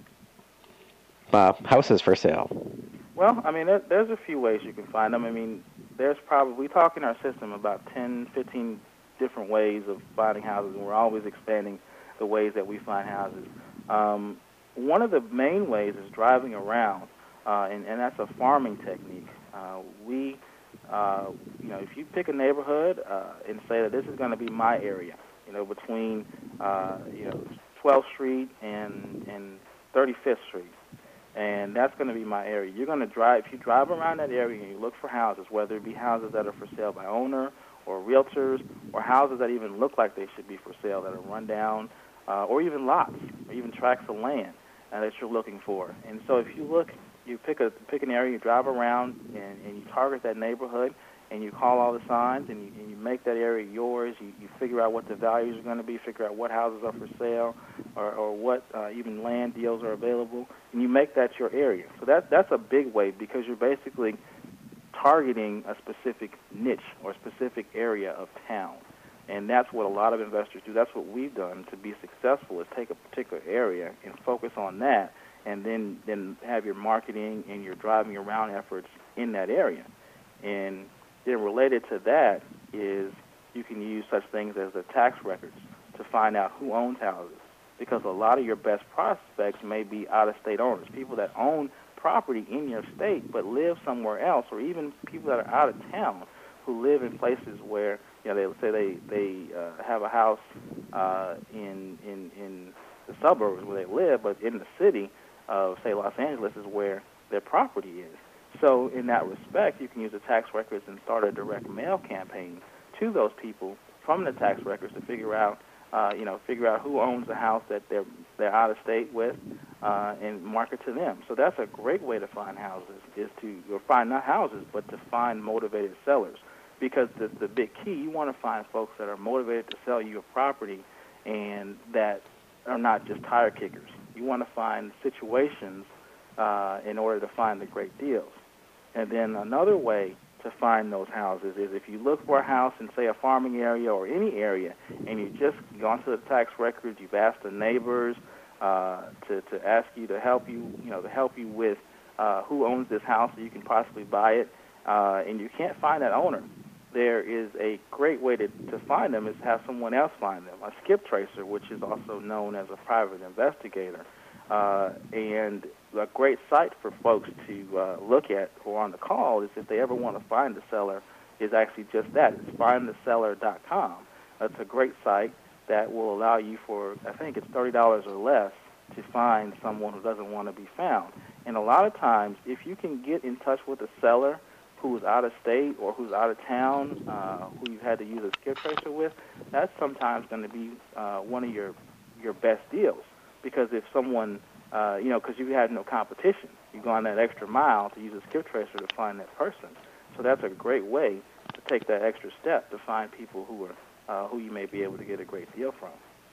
B: uh, houses for sale?
C: Well, I mean, there, there's a few ways you can find them. I mean, there's probably, we talk in our system about ten, fifteen different ways of finding houses, and we're always expanding the ways that we find houses. Um, one of the main ways is driving around, uh, and, and that's a farming technique. Uh, we, uh, you know, if you pick a neighborhood uh, and say that this is going to be my area, you know, between, uh, you know, twelfth Street and, and thirty-fifth Street, and that's going to be my area. You're going to drive, if you drive around that area and you look for houses, whether it be houses that are for sale by owner or realtors, or houses that even look like they should be for sale that are run down, uh, or even lots, or even tracts of land uh, that you're looking for. And so if you look, you pick a pick an area, you drive around, and, and you target that neighborhood, and you call all the signs, and you, and you make that area yours. You, you figure out what the values are going to be, figure out what houses are for sale, or, or what uh, even land deals are available, and you make that your area. So that that's a big way because you're basically targeting a specific niche or specific area of town. And that's what a lot of investors do. That's what we've done to be successful, is take a particular area and focus on that, and then, then have your marketing and your driving around efforts in that area. And then related to that is you can use such things as the tax records to find out who owns houses, because a lot of your best prospects may be out-of-state owners, people that own property in your state but live somewhere else, or even people that are out of town who live in places where, you know, they say they they uh, have a house uh, in in in the suburbs where they live, but in the city of, say, Los Angeles is where their property is. So in that respect, you can use the tax records and start a direct mail campaign to those people from the tax records to figure out, uh, you know, figure out who owns the house that they're they're out of state with, uh, and market to them. So that's a great way to find houses, is to or find not houses, but to find motivated sellers. Because the the big key, you want to find folks that are motivated to sell you a property, and that are not just tire kickers. You want to find situations uh, in order to find the great deals. And then another way to find those houses is if you look for a house in, say, a farming area or any area, and you just gone to the tax records, you've asked the neighbors uh, to, to ask you to help you, you know, to help you with uh, who owns this house so you can possibly buy it, uh, and you can't find that owner. There is a great way to, to find them is have someone else find them, a skip tracer, which is also known as a private investigator. Uh, and a great site for folks to uh, look at or on the call is if they ever want to find the seller is actually just that. It's find the seller dot com. That's a great site that will allow you for, I think it's thirty dollars or less, to find someone who doesn't want to be found. And a lot of times, if you can get in touch with a seller who's out of state or who's out of town, uh, who you've had to use a skip tracer with, that's sometimes going to be uh, one of your, your best deals. Because if someone, uh, you know, because you have no competition, you go on that extra mile to use a skip tracer to find that person. So that's a great way to take that extra step to find people who are uh, who you may be able to get a great deal from.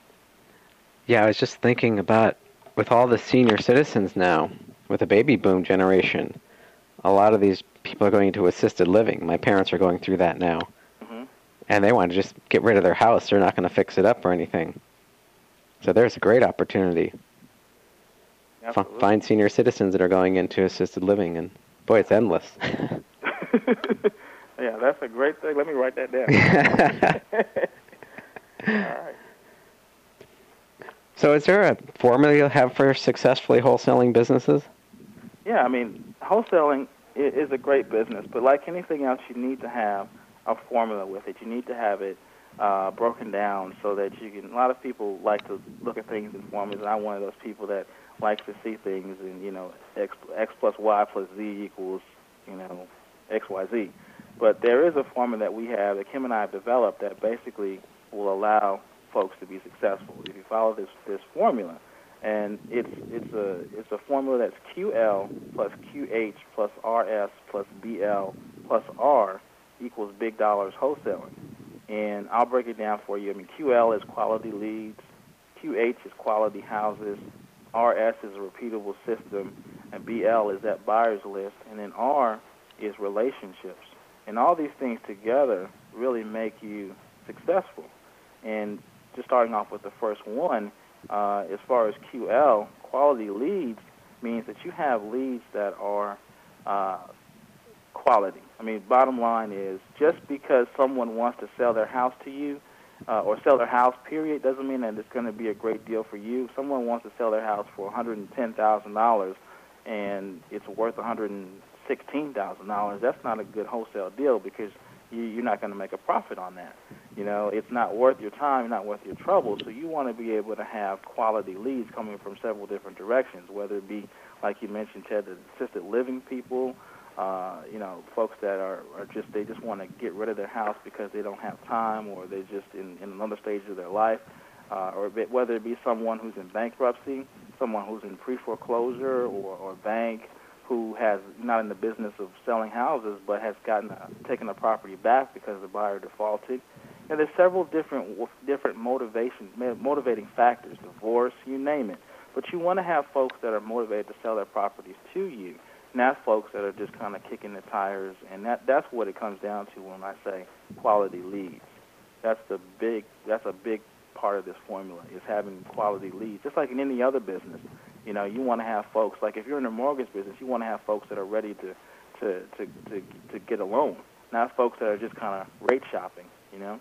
B: Yeah, I was just thinking about, with all the senior citizens now, with the baby boom generation, a lot of these people are going into assisted living. My parents are going through that now. Mm-hmm. And they want to just get rid of their house. They're not going to fix it up or anything. So there's a great opportunity. F- find senior citizens that are going into assisted living, and boy, it's endless.
C: Yeah, that's a great thing. Let me write that down. All right.
B: So is there a formula you have for successfully wholesaling businesses?
C: Yeah, I mean, wholesaling is a great business, but like anything else, you need to have a formula with it. You need to have it uh, broken down so that you can. A lot of people like to look at things in formulas, and I'm one of those people that likes to see things in, you know, x, x plus y plus z equals, you know, x, y, z. But there is a formula that we have that Kim and I have developed that basically will allow folks to be successful if you follow this this formula. And it's it's a it's a formula that's Q L plus Q H plus R S plus B L plus R equals big dollars wholesaling. And I'll break it down for you. I mean, Q L is quality leads, Q H is quality houses, R S is a repeatable system, and B L is that buyer's list, and then R is relationships. And all these things together really make you successful. And just starting off with the first one, uh, as far as Q L, quality leads means that you have leads that are uh, quality. I mean, bottom line is just because someone wants to sell their house to you uh, or sell their house, period, doesn't mean that it's going to be a great deal for you. If someone wants to sell their house for one hundred ten thousand dollars and it's worth one hundred sixteen thousand dollars, that's not a good wholesale deal because you, you're not going to make a profit on that. You know, it's not worth your time, not worth your trouble, so you want to be able to have quality leads coming from several different directions, whether it be, like you mentioned, Ted, the assisted living people, uh, you know, folks that are, are just, they just want to get rid of their house because they don't have time or they're just in, in another stage of their life, uh, or whether it be someone who's in bankruptcy, someone who's in pre-foreclosure or, or bank, who has not in the business of selling houses but has gotten uh, taken a property back because the buyer defaulted. And there's several different different motivations, motivating factors, divorce, you name it. But you want to have folks that are motivated to sell their properties to you, not folks that are just kind of kicking the tires. And that that's what it comes down to when I say quality leads. That's the big that's a big part of this formula, is having quality leads. Just like in any other business, you know, you want to have folks, like if you're in the mortgage business, you want to have folks that are ready to to to to, to get a loan, not folks that are just kind of rate shopping, you know.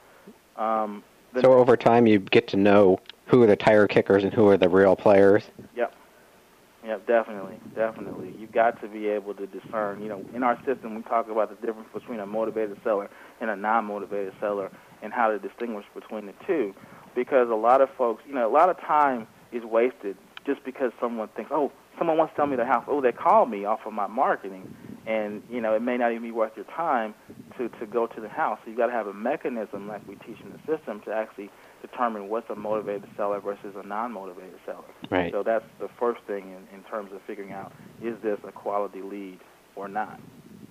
C: Um,
B: so over time, you get to know who are the tire kickers and who are the real players.
C: Yep. Yep, definitely, definitely. You've got to be able to discern. You know, in our system, we talk about the difference between a motivated seller and a non-motivated seller and how to distinguish between the two, because a lot of folks, you know, a lot of time is wasted just because someone thinks, oh, someone wants to sell me their house. Oh, they called me off of my marketing. And, you know, it may not even be worth your time to, to go to the house. So you've got to have a mechanism, like we teach in the system, to actually determine what's a motivated seller versus a non-motivated seller.
B: Right.
C: So that's the first thing in, in terms of figuring out, is this a quality lead or not?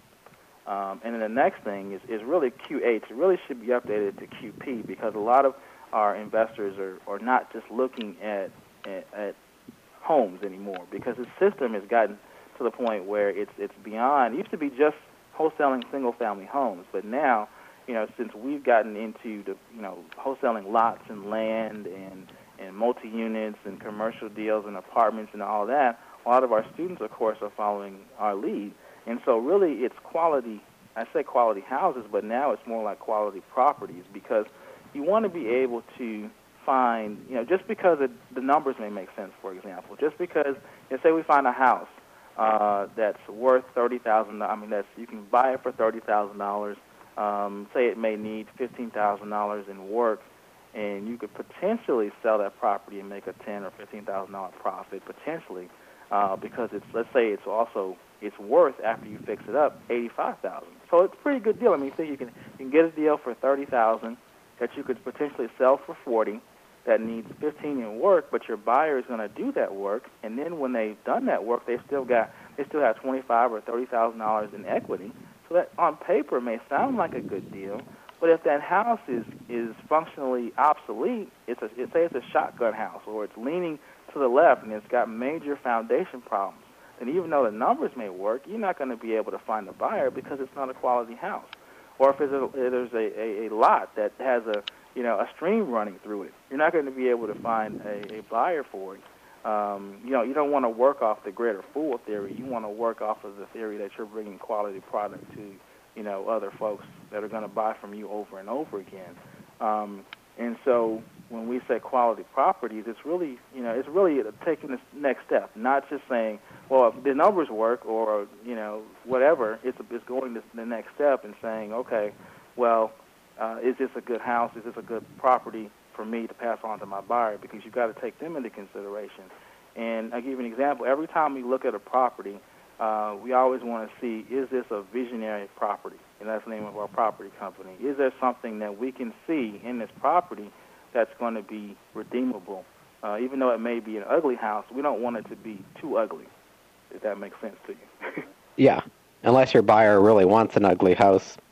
C: Um, and then the next thing is, is really Q H. It really should be updated to Q P, because a lot of our investors are, are not just looking at, at, at homes anymore, because the system has gotten to the point where it's it's beyond. It used to be just wholesaling single-family homes, but now, you know, since we've gotten into the, you know, wholesaling lots and land and and multi-units and commercial deals and apartments and all that, a lot of our students, of course, are following our lead. And so really it's quality, I say quality houses, but now it's more like quality properties, because you want to be able to find, you know, just because it, the numbers may make sense, for example, just because, you know, say we find a house Uh, that's worth thirty thousand dollars. I mean, that's, you can buy it for thirty thousand dollars. Um, say it may need fifteen thousand dollars in work, and you could potentially sell that property and make a ten or fifteen thousand dollar profit potentially, uh, because it's, let's say it's also it's worth, after you fix it up, eighty five thousand. So it's a pretty good deal. I mean, you think you can you can get a deal for thirty thousand that you could potentially sell for forty. That needs fifteen in work, but your buyer is going to do that work, and then when they've done that work, they still got they still have twenty-five or thirty thousand dollars in equity. So that on paper may sound like a good deal, but if that house is is functionally obsolete, it's a it, say it's a shotgun house, or it's leaning to the left and it's got major foundation problems, then even though the numbers may work, you're not going to be able to find a buyer because it's not a quality house. Or if there's a, there's a, a, a lot that has a you know, a stream running through it, you're not going to be able to find a, a buyer for it. Um, you know, you don't want to work off the greater fool theory. You want to work off of the theory that you're bringing quality product to, you know, other folks that are going to buy from you over and over again. Um, and so when we say quality properties, it's really, you know, it's really taking this next step, not just saying, well, if the numbers work or, you know, whatever. It's, it's going to the next step and saying, okay, well, Uh, is this a good house? Is this a good property for me to pass on to my buyer? Because you've got to take them into consideration. And I'll give you an example. Every time we look at a property, uh, we always want to see, is this a visionary property? And that's the name of our property company. Is there something that we can see in this property that's going to be redeemable? Uh, even though it may be an ugly house, we don't want it to be too ugly, if that makes sense to you.
B: Yeah, unless your buyer really wants an ugly house.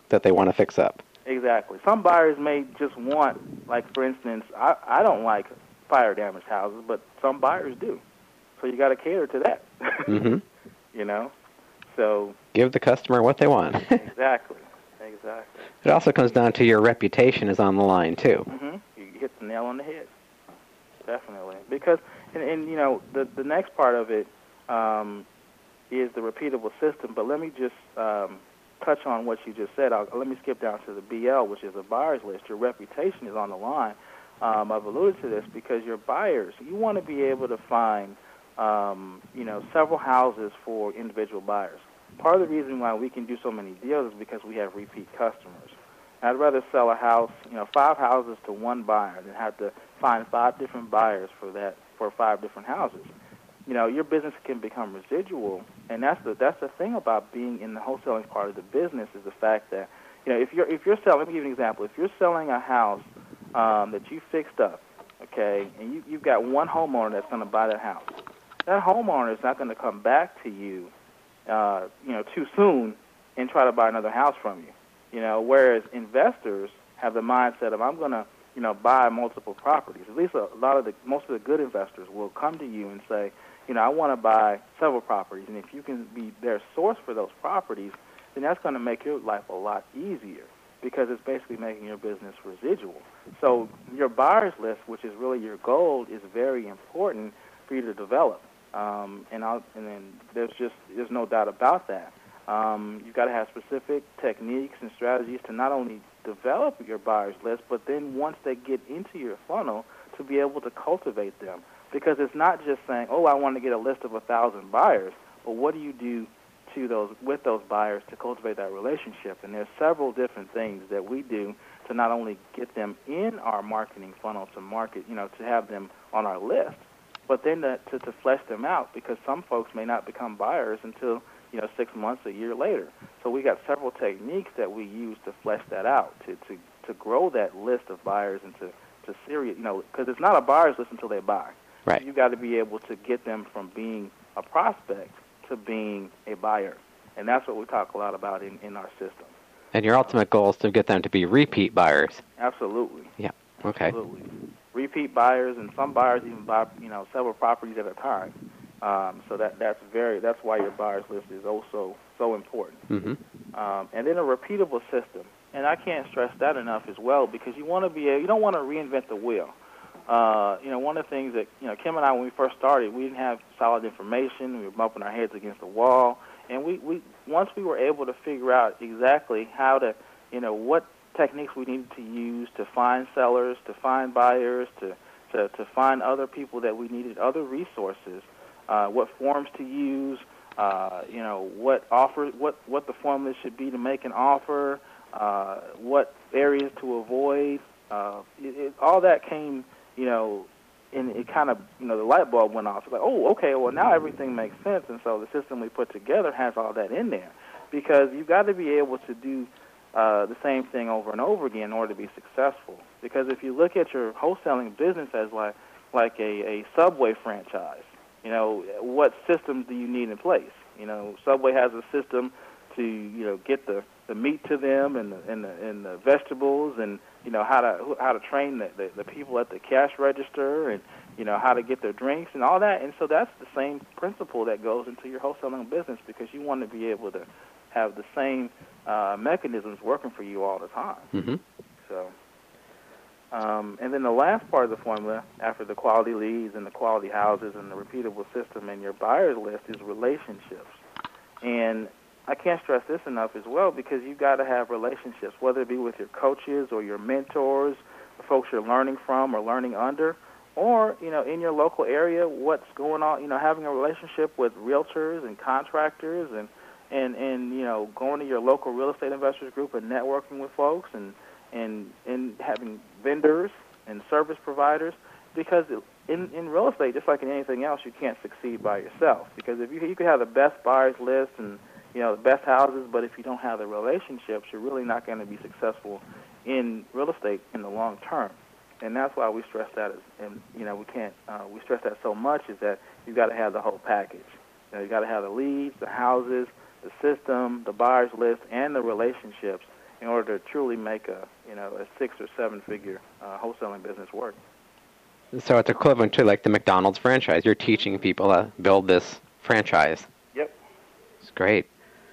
B: that they want to fix up.
C: Exactly. Some buyers may just want, like for instance, I, I don't like fire damaged houses, but some buyers do. So you got to cater to that.
B: Mm-hmm.
C: You know, so
B: give the customer what they want.
C: Exactly. Exactly.
B: It also comes down to your reputation is on the line too.
C: Mm-hmm. You hit the nail on the head. Definitely. Because, and, and you know, the the next part of it um, is the repeatable system. But let me just um, touch on what you just said. I'll, let me skip down to the B L, which is a buyer's list. Your reputation is on the line. Um, I've alluded to this because your buyers, you want to be able to find, um, you know, several houses for individual buyers. Part of the reason why we can do so many deals is because we have repeat customers. I'd rather sell a house, you know, five houses to one buyer than have to find five different buyers for that for five different houses. You know, your business can become residual, and that's the that's the thing about being in the wholesaling part of the business is the fact that, you know, if you're if you're selling, let me give you an example. If you're selling a house um, that you fixed up, okay, and you you've got one homeowner that's going to buy that house, that homeowner is not going to come back to you, uh, you know, too soon and try to buy another house from you. You know, whereas investors have the mindset of I'm going to, you know, buy multiple properties. At least a lot of the most of the good investors will come to you and say, you know, I want to buy several properties, and if you can be their source for those properties, then that's going to make your life a lot easier because it's basically making your business residual. So your buyer's list, which is really your goal, is very important for you to develop. Um, and I'll, and then there's just there's no doubt about that. Um, you've got to have specific techniques and strategies to not only develop your buyer's list, but then once they get into your funnel, to be able to cultivate them. Because it's not just saying, oh, I want to get a list of a thousand buyers, but what do you do to those with those buyers to cultivate that relationship? And there's several different things that we do to not only get them in our marketing funnel to market, you know, to have them on our list, but then to, to, to flesh them out, because some folks may not become buyers until, you know, six months, a year later. So we got several techniques that we use to flesh that out, to, to, to grow that list of buyers into to serious, you know, because it's not a buyer's list until they buy.
B: Right.
C: You've got to be able to get them from being a prospect to being a buyer. And that's what we talk a lot about in, in our system.
B: And your ultimate goal is to get them to be repeat buyers.
C: Absolutely.
B: Yeah. Okay.
C: Absolutely. Repeat buyers, and some buyers even buy, you know, several properties at a time. Um, so that that's very that's why your buyers list is also so important.
B: Mm-hmm.
C: Um, and then a repeatable system, and I can't stress that enough as well, because you want to be you don't want to reinvent the wheel. Uh, you know, one of the things that you know Kim and I, when we first started, we didn't have solid information. We were bumping our heads against the wall, and we, we once we were able to figure out exactly how to, you know, what techniques we needed to use to find sellers, to find buyers, to to, to find other people that we needed, other resources. Uh, what forms to use, uh, you know, what offer, what, what the formula should be to make an offer, uh, what areas to avoid. Uh, it, it, all that came, you know, and it kind of, you know, the light bulb went off. It's like, oh, okay, well, now everything makes sense. And so the system we put together has all that in there, because you've got to be able to do uh, the same thing over and over again in order to be successful. Because if you look at your wholesaling business as like, like a, a Subway franchise, you know, what systems do you need in place? You know, Subway has a system to, you know, get the, the meat to them and the, and the and the vegetables, and you know how to how to train the, the, the people at the cash register, and you know how to get their drinks and all that. And so that's the same principle that goes into your wholesaling business, because you want to be able to have the same uh, mechanisms working for you all the time.
B: Mm-hmm. So.
C: Um, and then the last part of the formula, after the quality leads and the quality houses and the repeatable system and your buyer's list, is relationships. And I can't stress this enough as well, because you've got to have relationships, whether it be with your coaches or your mentors, the folks you're learning from or learning under, or, you know, in your local area, what's going on, you know, having a relationship with realtors and contractors, and, and, and you know, going to your local real estate investors group and networking with folks, and and and having vendors and service providers, because in, in real estate, just like in anything else, you can't succeed by yourself. Because if you you could have the best buyers list and, you know, the best houses, but if you don't have the relationships, you're really not going to be successful in real estate in the long term. And that's why we stress that, as, and you know, we can't uh, we stress that so much, is that you've got to have the whole package. You know, you got to have the leads, the houses, the system, the buyers list, and the relationships. in order to truly make a, you know, a six or seven figure uh, wholesaling business work.
B: So it's equivalent to like the McDonald's franchise. You're teaching people to build this franchise.
C: Yep.
B: It's great.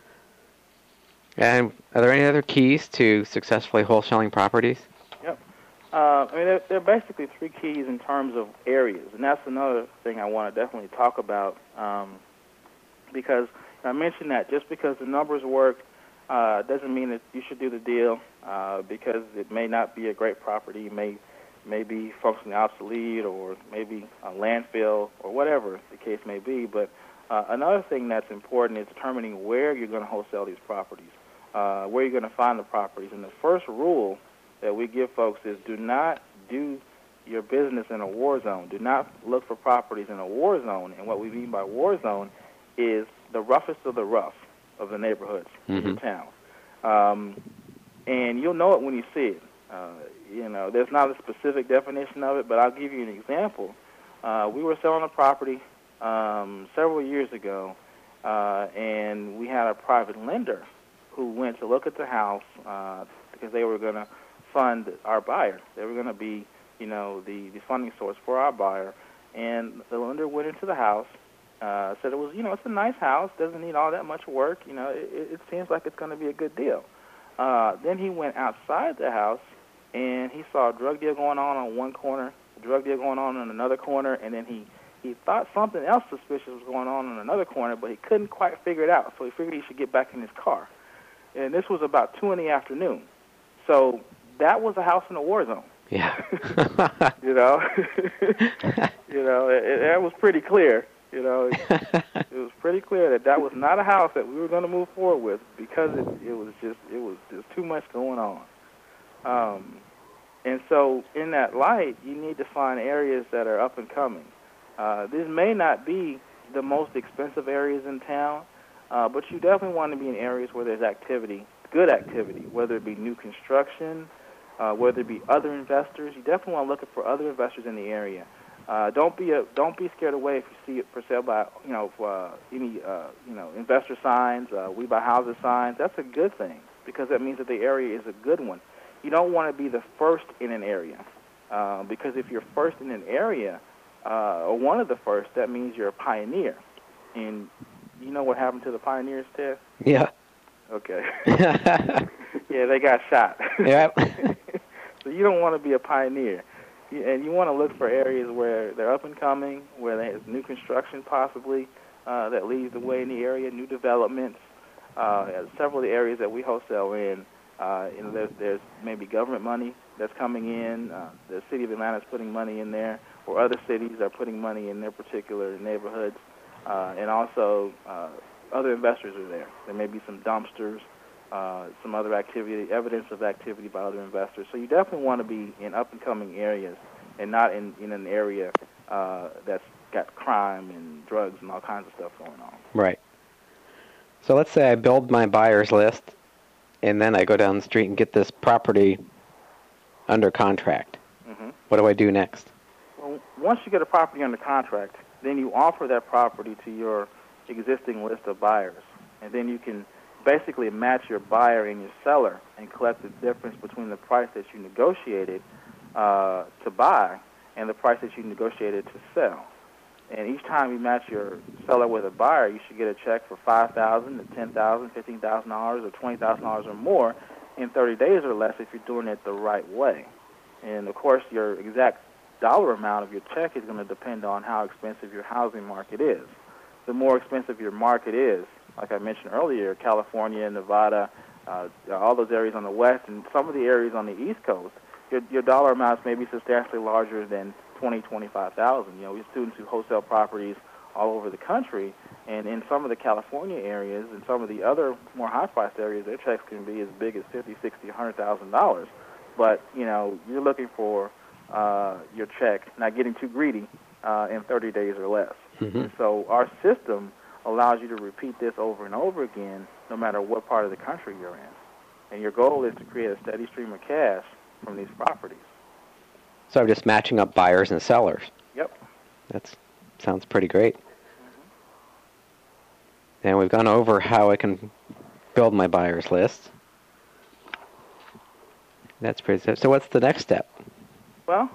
B: And are there any other keys to successfully wholesaling properties?
C: Yep. Uh, I mean, there, there are basically three keys in terms of areas, and that's another thing I want to definitely talk about, um, because I mentioned that just because the numbers work uh, doesn't mean that you should do the deal, uh, because it may not be a great property, may may be functionally obsolete, or maybe a landfill, or whatever the case may be. But uh, another thing that's important is determining where you're going to wholesale these properties, uh, where you're going to find the properties. And the first rule that we give folks is do not do your business in a war zone. Do not look for properties in a war zone. And what we mean by war zone is the roughest of the rough of the neighborhoods mm-hmm. in your town. Um, and you'll know it when you see it. Uh, you know, there's not a specific definition of it, but I'll give you an example. Uh, we were selling a property um, several years ago, uh, and we had a private lender who went to look at the house uh, because they were going to fund our buyer. They were going to be, you know, the, the funding source for our buyer. And the lender went into the house, uh, said it was, you know, it's a nice house, doesn't need all that much work. You know, it, it seems like it's going to be a good deal. Uh, then he went outside the house, and he saw a drug deal going on on one corner, a drug deal going on in another corner, and then he, he thought something else suspicious was going on in another corner, but he couldn't quite figure it out, so he figured he should get back in his car. And this was about two in the afternoon. So that was a house in a war zone.
B: Yeah.
C: you know, you know, it, it, it was pretty clear. You know, it, it was pretty clear that that was not a house that we were going to move forward with because it, it was just it was just too much going on. Um, and so, in that light, you need to find areas that are up and coming. Uh, this may not be the most expensive areas in town, uh, but you definitely want to be in areas where there's activity, good activity, whether it be new construction, uh, whether it be other investors. You definitely want to look for other investors in the area. Uh, don't be a, don't be scared away if you see it for sale by you know uh, any uh, you know investor signs, uh, we buy houses signs. That's a good thing because that means that the area is a good one. You don't want to be the first in an area uh, because if you're first in an area uh, or one of the first, that means you're a pioneer. And you know what happened to the pioneers, Ted?
B: Yeah.
C: Okay. Yeah, they got shot.
B: Yep.
C: So you don't want to be a pioneer. And you want to look for areas where they're up and coming, where there's new construction possibly uh, that leads the way in the area, new developments. Uh, several of the areas that we wholesale in, uh, you know, there's, there's maybe government money that's coming in. Uh, the city of Atlanta is putting money in there, or other cities are putting money in their particular neighborhoods. Uh, and also uh, other investors are there. There may be some dumpsters, uh, some other activity, evidence of activity by other investors. So you definitely want to be in up-and-coming areas and not in, in an area uh, that's got crime and drugs and all kinds of stuff going on.
B: Right. So let's say I build my buyer's list, and then I go down the street and get this property under contract. Mm-hmm. What do I do next?
C: Well, once you get a property under contract, then you offer that property to your existing list of buyers, and then you can basically match your buyer and your seller and collect the difference between the price that you negotiated uh, to buy and the price that you negotiated to sell. And each time you match your seller with a buyer, you should get a check for five thousand dollars to ten thousand dollars, fifteen thousand dollars, or twenty thousand dollars or more in thirty days or less if you're doing it the right way. And, of course, your exact dollar amount of your check is going to depend on how expensive your housing market is. The more expensive your market is, like I mentioned earlier, California, Nevada, uh, all those areas on the west, and some of the areas on the East Coast, your, your dollar amounts may be substantially larger than twenty, twenty-five thousand. You know, we have students who wholesale properties all over the country, and in some of the California areas and some of the other more high-priced areas, their checks can be as big as fifty, sixty, one hundred thousand dollars. But you know, you're looking for uh, your check, not getting too greedy, uh, in thirty days or less. Mm-hmm. So our system allows you to repeat this over and over again, no matter what part of the country you're in. And your goal is to create a steady stream of cash from these properties.
B: So I'm just matching up buyers and sellers.
C: Yep.
B: That sounds pretty great. Mm-hmm. And we've gone over how I can build my buyers list. That's pretty good. So what's the next step?
C: Well,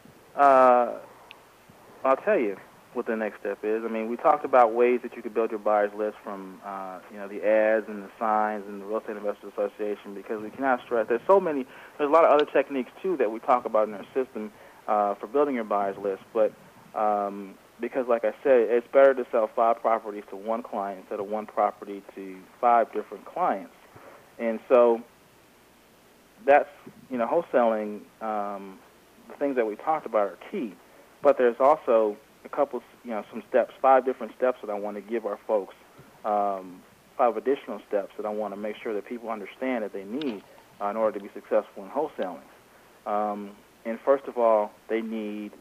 C: uh, I'll tell you what the next step is. I mean, we talked about ways that you could build your buyers list from, uh, you know, the ads and the signs and the Real Estate Investors Association, because we cannot stress. There's so many. There's a lot of other techniques too that we talk about in our system uh, for building your buyers list. But um, because, like I said, it's better to sell five properties to one client instead of one property to five different clients. And so that's, you know, wholesaling. Um, the things that we talked about are key. But there's also a couple, you know, some steps, five different steps that I want to give our folks, um, five additional steps that I want to make sure that people understand that they need uh, in order to be successful in wholesaling. Um, and first of all, they need,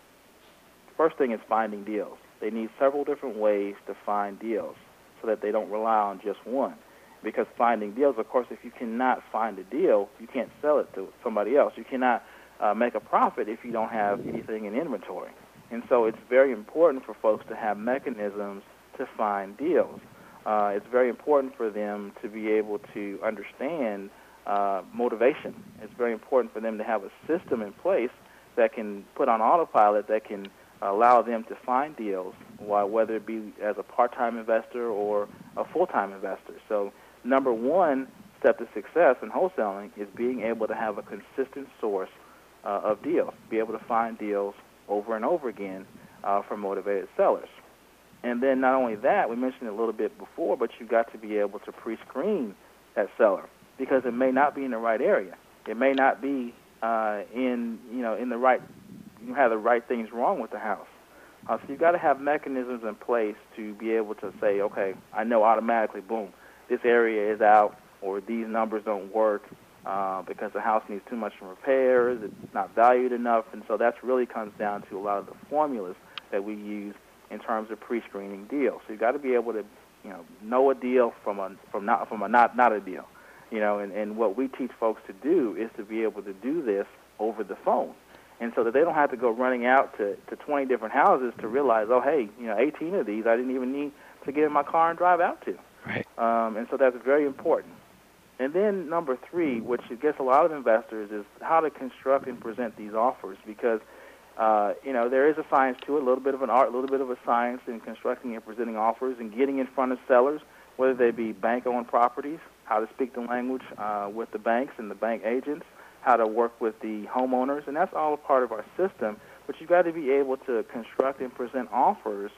C: first thing is finding deals. They need several different ways to find deals so that they don't rely on just one. Because finding deals, of course, if you cannot find a deal, you can't sell it to somebody else. You cannot uh, make a profit if you don't have anything in inventory. And so it's very important for folks to have mechanisms to find deals. Uh, it's very important for them to be able to understand uh, motivation. It's very important for them to have a system in place that can put on autopilot that can allow them to find deals, while, whether it be as a part-time investor or a full-time investor. So number one step to success in wholesaling is being able to have a consistent source uh, of deals, be able to find deals over and over again uh, from motivated sellers. And then not only that, we mentioned it a little bit before, but you've got to be able to pre-screen that seller, because it may not be in the right area. It may not be uh, in, you know, in the right, you have the right things wrong with the house. Uh, so you've got to have mechanisms in place to be able to say, okay, I know automatically, boom, this area is out, or these numbers don't work, Uh, because the house needs too much repairs, it's not valued enough, and so that really comes down to a lot of the formulas that we use in terms of pre-screening deals. So you've got to be able to, you know, know a deal from a from not from a not not a deal, you know. And, and what we teach folks to do is to be able to do this over the phone, and so that they don't have to go running out to, to twenty different houses to realize, oh, hey, you know, eighteen of these I didn't even need to get in my car and drive out to.
B: Right.
C: Um, and so that's very important. And then number three, which gets a lot of investors, is how to construct and present these offers, because, uh, you know, there is a science to it, a little bit of an art, a little bit of a science in constructing and presenting offers and getting in front of sellers, whether they be bank-owned properties, how to speak the language uh, with the banks and the bank agents, how to work with the homeowners, and that's all a part of our system. But you've got to be able to construct and present offers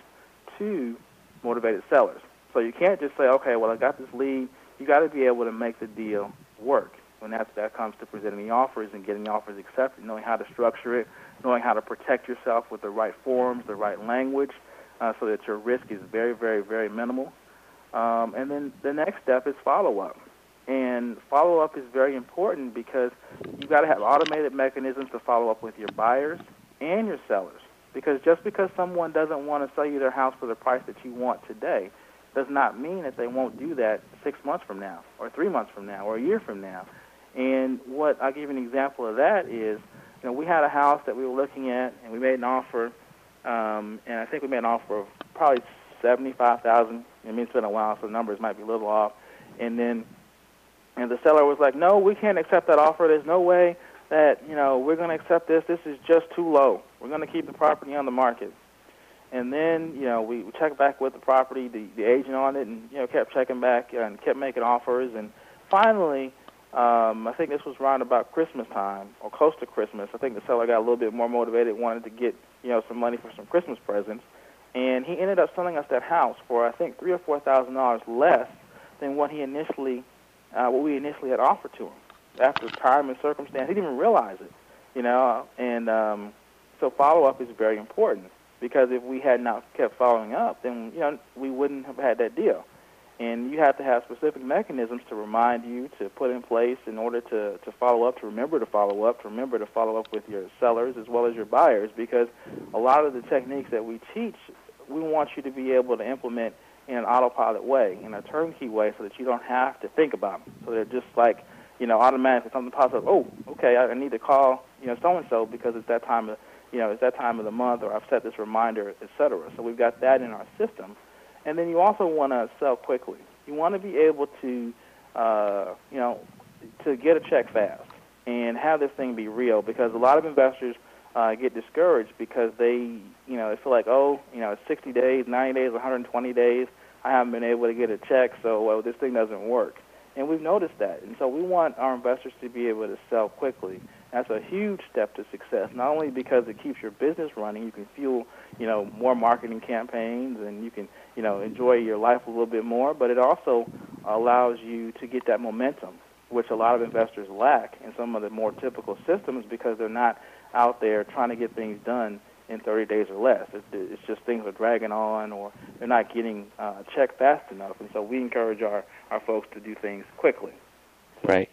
C: to motivated sellers. So you can't just say, okay, well, I got this lead. You got to be able to make the deal work. When that that comes to presenting the offers and getting the offers accepted, knowing how to structure it, knowing how to protect yourself with the right forms, the right language, uh, so that your risk is very, very, very minimal. Um, and then the next step is follow-up. And follow-up is very important because you've got to have automated mechanisms to follow up with your buyers and your sellers. Because just because someone doesn't want to sell you their house for the price that you want today does not mean that they won't do that six months from now or three months from now or a year from now. And what I'll give you an example of that is, you know, we had a house that we were looking at, and we made an offer, um, and I think we made an offer of probably seventy-five thousand dollars. I mean, it's been a while, so the numbers might be a little off. And then and the seller was like, no, we can't accept that offer. There's no way that, you know, we're going to accept this. This is just too low. We're going to keep the property on the market. And then, you know, we checked back with the property, the, the agent on it, and, you know, kept checking back and kept making offers. And finally, um, I think this was around about Christmas time or close to Christmas. I think the seller got a little bit more motivated, wanted to get, you know, some money for some Christmas presents. And he ended up selling us that house for, I think, three or four thousand dollars less than what he initially, uh, what we initially had offered to him. After time and circumstance, he didn't even realize it, you know. And um, so follow-up is very important. Because if we had not kept following up, then, you know, we wouldn't have had that deal. And you have to have specific mechanisms to remind you to put in place in order to, to follow up, to remember to follow up, to remember to follow up with your sellers as well as your buyers, because a lot of the techniques that we teach, we want you to be able to implement in an autopilot way, in a turnkey way, so that you don't have to think about them. So they're just like, you know, automatically something pops up, oh, okay, I need to call, you know, so-and-so because it's that time of you know, it's that time of the month, or I've set this reminder, et cetera. So we've got that in our system. And then you also want to sell quickly. You want to be able to, uh, you know, to get a check fast. and have this thing be real, because a lot of investors uh, get discouraged because they, you know, they feel like, oh, you know, it's sixty days, ninety days, one hundred twenty days. I haven't been able to get a check, so well, this thing doesn't work. And we've noticed that. And so we want our investors to be able to sell quickly. That's a huge step to success, not only because it keeps your business running, you can fuel, you know, more marketing campaigns, and you can, you know, enjoy your life a little bit more, but it also allows you to get that momentum, which a lot of investors lack in some of the more typical systems because they're not out there trying to get things done in thirty days or less. It's, it's just things are dragging on, or they're not getting uh, a check fast enough. And so we encourage our, our folks to do things quickly.
B: Right.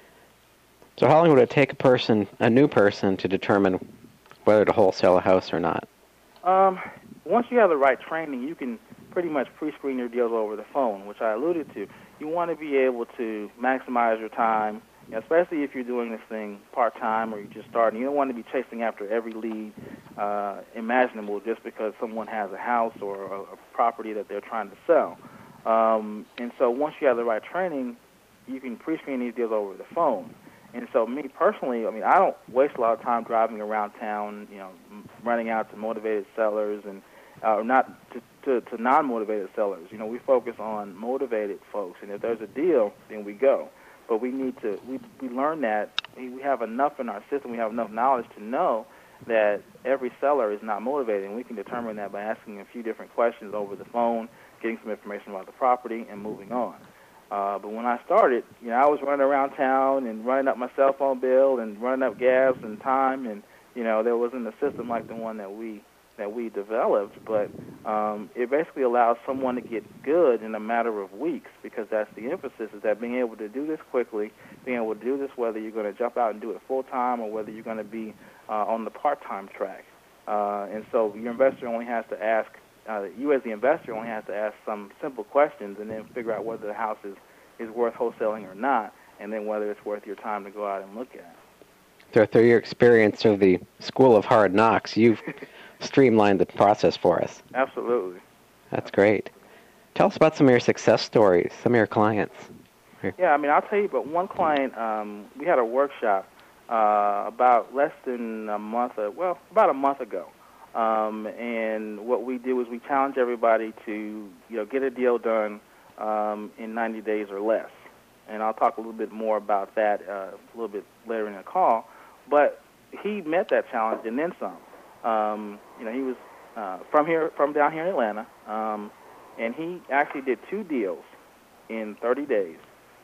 B: So how long would it take a person, a new person, to determine whether to wholesale a house or not?
C: Um, once you have the right training, you can pretty much pre-screen your deals over the phone, which I alluded to. You want to be able to maximize your time, especially if you're doing this thing part-time or you're just starting. You don't want to be chasing after every lead uh, imaginable just because someone has a house or a, a property that they're trying to sell. Um, and so once you have the right training, you can pre-screen these deals over the phone. And so me personally, I mean, I don't waste a lot of time driving around town, you know, running out to motivated sellers and uh, not to, to, to non-motivated sellers. You know, we focus on motivated folks, and if there's a deal, then we go. But we need to, we, we learn that we have enough in our system, we have enough knowledge to know that every seller is not motivated, and we can determine that by asking a few different questions over the phone, getting some information about the property, and moving on. Uh, but when I started, you know, I was running around town and running up my cell phone bill and running up gas and time, and you know, there wasn't a system like the one that we that we developed. But um, it basically allows someone to get good in a matter of weeks, because that's the emphasis, is that being able to do this quickly, being able to do this whether you're going to jump out and do it full time or whether you're going to be uh, on the part time track. Uh, and so your investor only has to ask. Uh, you as the investor only have to ask some simple questions and then figure out whether the house is, is worth wholesaling or not, and then whether it's worth your time to go out and look at.
B: So through your experience of the School of Hard Knocks, you've streamlined the process for us.
C: Absolutely.
B: That's great. Tell us about some of your success stories, some of your clients.
C: Yeah, I mean, I'll tell you about one client. Um, we had a workshop uh, about less than a month, uh, well, about a month ago. Um, and what we do is we challenge everybody to, you know, get a deal done um, in ninety days or less. And I'll talk a little bit more about that uh, a little bit later in the call. But he met that challenge and then some. Um, you know, he was uh, from here, from down here in Atlanta, um, and he actually did two deals in thirty days,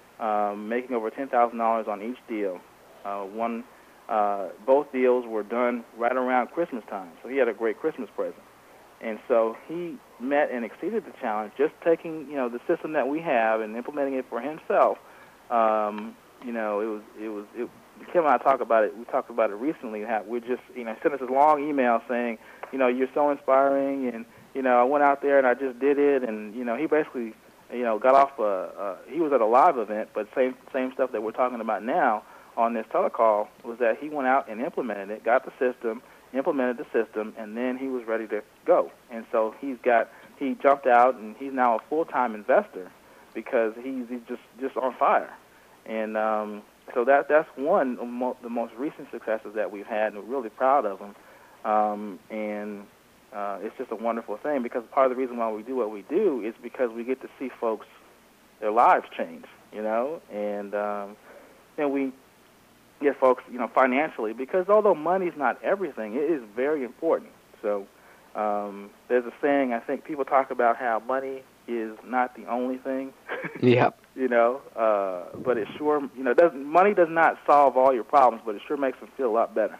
C: um, making over ten thousand dollars on each deal. Uh, one. Uh, both deals were done right around Christmas time, so he had a great Christmas present. And so he met and exceeded the challenge, just taking, you know, the system that we have and implementing it for himself. Um, you know, it was, it was, it, Kim and I talk about it. We talked about it recently. How we just, you know, sent us a long email saying, you know, you're so inspiring, and you know, I went out there and I just did it, and you know, he basically, you know, got off. A, uh, he was at a live event, but same same stuff that we're talking about now on this telecall was that he went out and implemented it, got the system, implemented the system, and then he was ready to go. And so he's got, he jumped out, and he's now a full-time investor because he's, he's just, just on fire. And um, so that that's one of mo- the most recent successes that we've had, and we're really proud of him. Um, and uh, it's just a wonderful thing, because part of the reason why we do what we do is because we get to see folks, their lives change, you know, and um, and we get folks, you know, financially, because although money's not everything, it is very important. So um, there's a saying, I think people talk about how money is not the only thing.
B: Yep.
C: You know, uh, but it sure, you know, doesn't, money does not solve all your problems, but it sure makes them feel a lot better.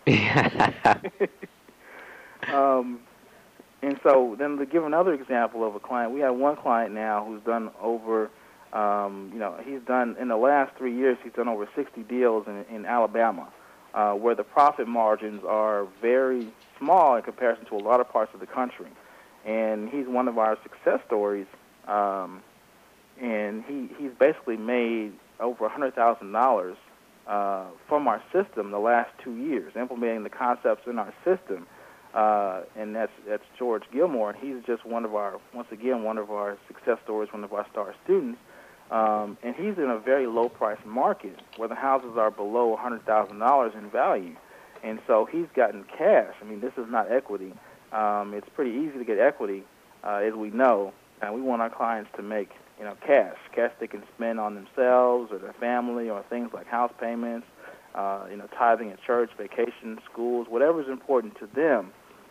C: um, and so then to give another example of a client, we have one client now who's done over Um, you know, he's done, in the last three years, he's done over sixty deals in, in Alabama, uh, where the profit margins are very small in comparison to a lot of parts of the country. And he's one of our success stories, um, and he, he's basically made over one hundred thousand dollars uh, from our system the last two years, implementing the concepts in our system. Uh, and that's that's George Gilmore, and he's just one of our, once again, one of our success stories, one of our star students. Um, and he's in a very low-price market where the houses are below one hundred thousand dollars in value. And so he's gotten cash. I mean, this is not equity. Um, it's pretty easy to get equity, uh, as we know, and we want our clients to make, you know, cash, cash they can spend on themselves or their family or things like house payments, uh, you know, tithing at church, vacations, schools, whatever is important to them.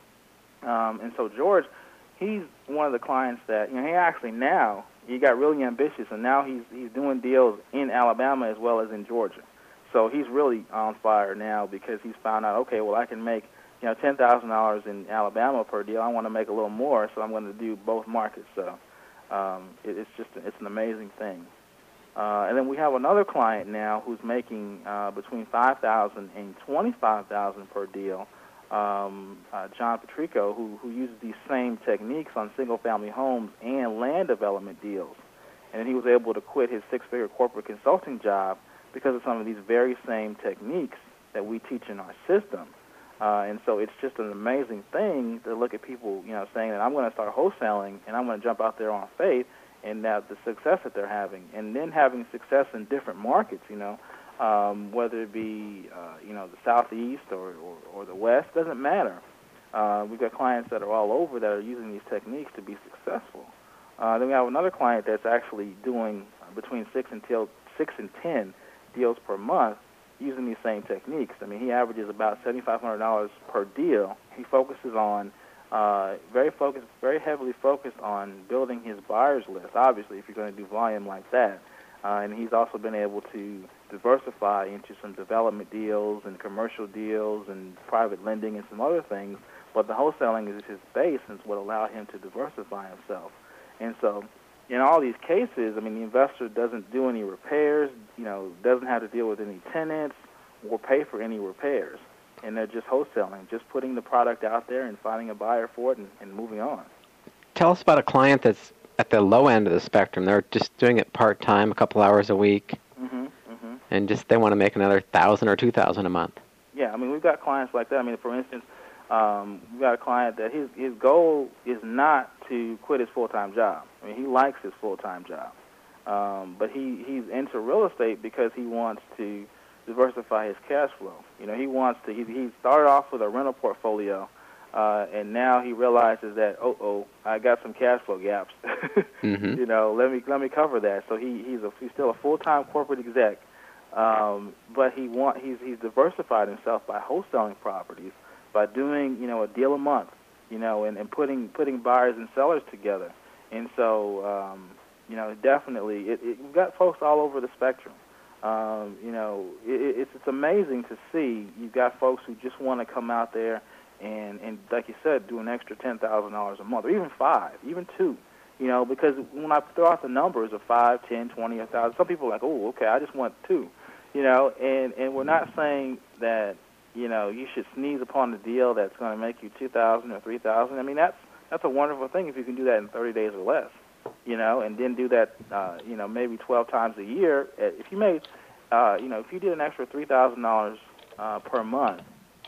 C: Um, and so George, he's one of the clients that, you know, he actually now, he got really ambitious, and now he's he's doing deals in Alabama as well as in Georgia. So he's really on fire now because he's found out, okay, well, I can make, you know, ten thousand dollars in Alabama per deal. I want to make a little more, so I'm going to do both markets. So um, it, it's just it's an amazing thing. Uh, and then we have another client now who's making uh, between five thousand dollars and twenty-five thousand dollars per deal. Um, uh, John Patrico, who who uses these same techniques on single-family homes and land development deals, and he was able to quit his six-figure corporate consulting job because of some of these very same techniques that we teach in our system. Uh, and so it's just an amazing thing to look at people, you know, saying that I'm going to start wholesaling and I'm going to jump out there on faith, and that the success that they're having, and then having success in different markets, you know, um, whether it be, uh, you know, the Southeast or, or, or the West, doesn't matter. Uh, we've got clients that are all over that are using these techniques to be successful. Uh, then we have another client that's actually doing between six and, till, six and ten deals per month using these same techniques. I mean, he averages about seven thousand five hundred dollars per deal. He focuses on, uh, very focused, very heavily focused on building his buyer's list, obviously, if you're going to do volume like that. Uh, and he's also been able to diversify into some development deals and commercial deals and private lending and some other things. But the wholesaling is his base, and it's what allowed him to diversify himself. And so in all these cases, I mean, the investor doesn't do any repairs, you know, doesn't have to deal with any tenants or pay for any repairs. And they're just wholesaling, just putting the product out there and finding a buyer for it and, and moving on.
B: Tell us about a client that's at the low end of the spectrum. They're just doing it part-time, a couple hours a week,
C: mm-hmm, mm-hmm.
B: and just they want to make another one thousand dollars or two thousand dollars a month.
C: Yeah, I mean, we've got clients like that. I mean, for instance, um, we've got a client that his, his goal is not to quit his full-time job. I mean, he likes his full-time job. Um, but he, he's into real estate because he wants to diversify his cash flow. You know, he wants to, he, he started off with a rental portfolio, uh, and now he realizes that, oh, oh, I got some cash flow gaps. mm-hmm. You know, let me let me cover that. So he, he's a, he's still a full-time corporate exec, um, but he want he's he's diversified himself by wholesaling properties, by doing, you know, a deal a month, you know, and, and putting putting buyers and sellers together. And so, um, you know, definitely, it, it, we've got folks all over the spectrum. Um, you know, it, it's it's amazing to see. You've got folks who just want to come out there and, and like you said, do an extra ten thousand dollars a month, or even five, even two. You know, because when I throw out the numbers of five, ten, twenty, a thousand, some people are like, oh, okay, I just want two. You know, and, and we're not saying that, you know, you should sneeze upon the deal that's going to make you two thousand or three thousand. I mean, that's that's a wonderful thing if you can do that in thirty days or less. You know, and then do that, uh, you know, maybe twelve times a year. If you made, uh, you know, if you did an extra three thousand dollars uh, per month,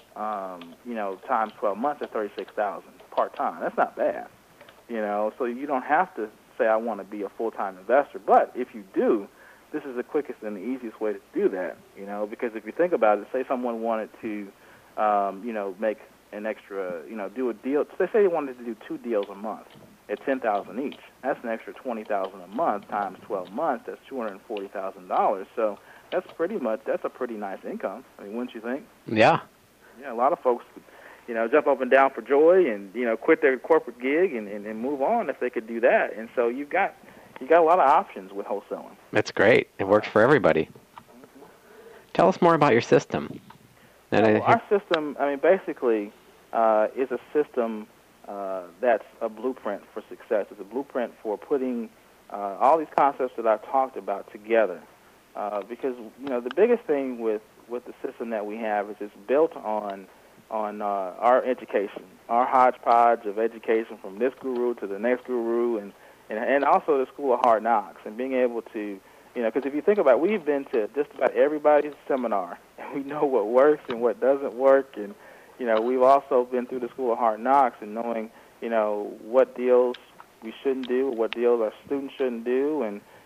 C: um, you know, times twelve months at thirty-six thousand dollars part-time, that's not bad. You know, so you don't have to say, I want to be a full-time investor. But if you do, this is the quickest and the easiest way to do that, you know, because if you think about it, say someone wanted to, um, you know, make an extra, you know, do a deal. Say they wanted to do two deals a month at ten thousand dollars each. That's an extra twenty thousand dollars a month times twelve months. That's two hundred forty thousand dollars. So that's pretty much, that's a pretty nice income. I mean, wouldn't you think?
B: Yeah.
C: Yeah, a lot of folks, you know, jump up and down for joy and, you know, quit their corporate gig and, and, and move on if they could do that. And so you've got, you got a lot of options with wholesaling.
B: That's great. It works for everybody. Mm-hmm. Tell us more about your system.
C: And well, our system, I mean, basically uh, is a system Uh, that's a blueprint for success. It's a blueprint for putting uh, all these concepts that I've talked about together. Uh, because, you know, the biggest thing with, with the system that we have is it's built on on uh, our education, our hodgepodge of education from this guru to the next guru, and, and, and also the School of Hard Knocks, and being able to, you know, because if you think about it, we've been to just about everybody's seminar, and we know what works and what doesn't work, and you know, we've also been through the School of Hard Knocks and knowing, you know, what deals we shouldn't do, what deals our students shouldn't do, and,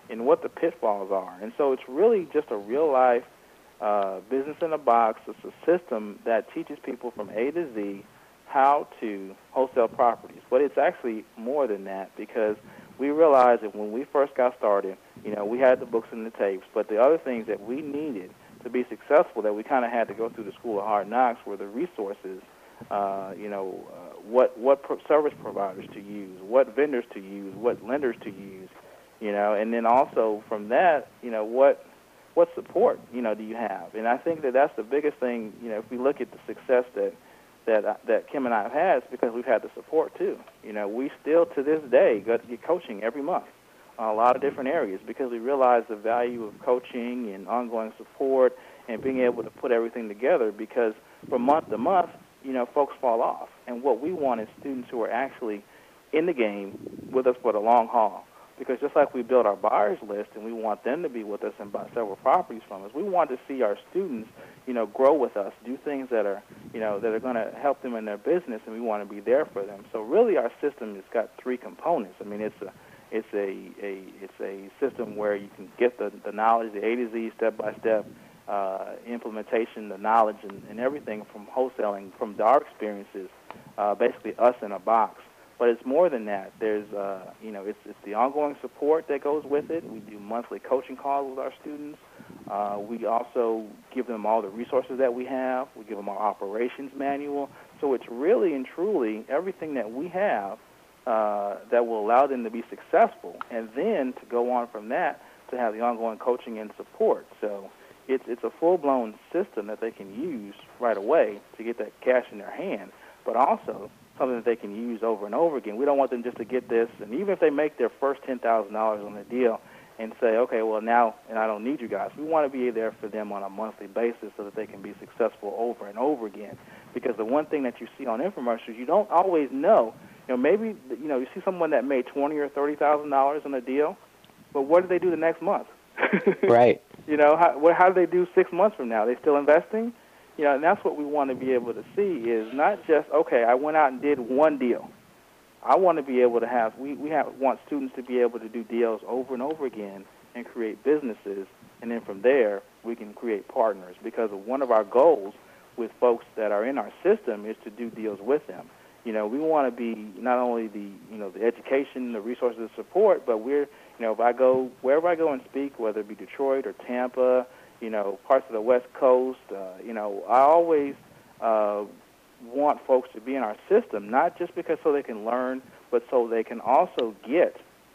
C: and what the pitfalls are. And so it's really just a real-life uh, business in a box. It's a system that teaches people from A to Z how to wholesale properties. But it's actually more than that, because we realized that when we first got started, you know, we had the books and the tapes, but the other things that we needed to be successful that we kind of had to go through the School of Hard Knocks were the resources, uh, you know, uh, what what pro- service providers to use, what vendors to use, what lenders to use, you know, and then also from that, you know, what what support, you know, do you have? And I think that that's the biggest thing, you know, if we look at the success that that uh, that Kim and I have had, it's because we've had the support too. You know, we still to this day go to get coaching every month on a lot of different areas because we realize the value of coaching and ongoing support and being able to put everything together, because from month to month, you know, folks fall off. And what we want is students who are actually in the game with us for the long haul. Because just like we build our buyers list and we want them to be with us and buy several properties from us, we want to see our students, you know, grow with us, do things that are, you know, that are going to help them in their business, and we want to be there for them. So really our system has got three components. I mean, it's a it's a, a it's a system where you can get the, the knowledge, the A to Z, step-by-step uh, implementation, the knowledge and, and everything from wholesaling, from our experiences, uh, basically us in a box. But it's more than that. There's, uh, you know, it's, it's the ongoing support that goes with it. We do monthly coaching calls with our students. Uh, we also give them all the resources that we have. We give them our operations manual. So it's really and truly everything that we have uh, that will allow them to be successful, and then to go on from that to have the ongoing coaching and support. So it's it's a full-blown system that they can use right away to get that cash in their hand, but also something that they can use over and over again. We don't want them just to get this, and even if they make their first ten thousand dollars on the deal and say, okay, well, now, and I don't need you guys, we want to be there for them on a monthly basis so that they can be successful over and over again. Because the one thing that you see on infomercials, you don't always know. You know, maybe, you know, you see someone that made twenty thousand dollars or thirty thousand dollars on a deal, but what do they do the next month?
B: Right.
C: You know, how, what, how do they do six months from now? Are they still investing? You know, and that's what we want to be able to see is not just, okay, I went out and did one deal. I want to be able to have, we, we have, want students to be able to do deals over and over again and create businesses, and then from there we can create partners, because one of our goals with folks that are in our system is to do deals with them. You know, we want to be not only the, you know, the education, the resources, the support, but we're, you know, if I go, wherever I go and speak, whether it be Detroit or Tampa, you know, parts of the West Coast, uh, you know, I always uh, want folks to be in our system, not just because so they can learn, but so they can also get,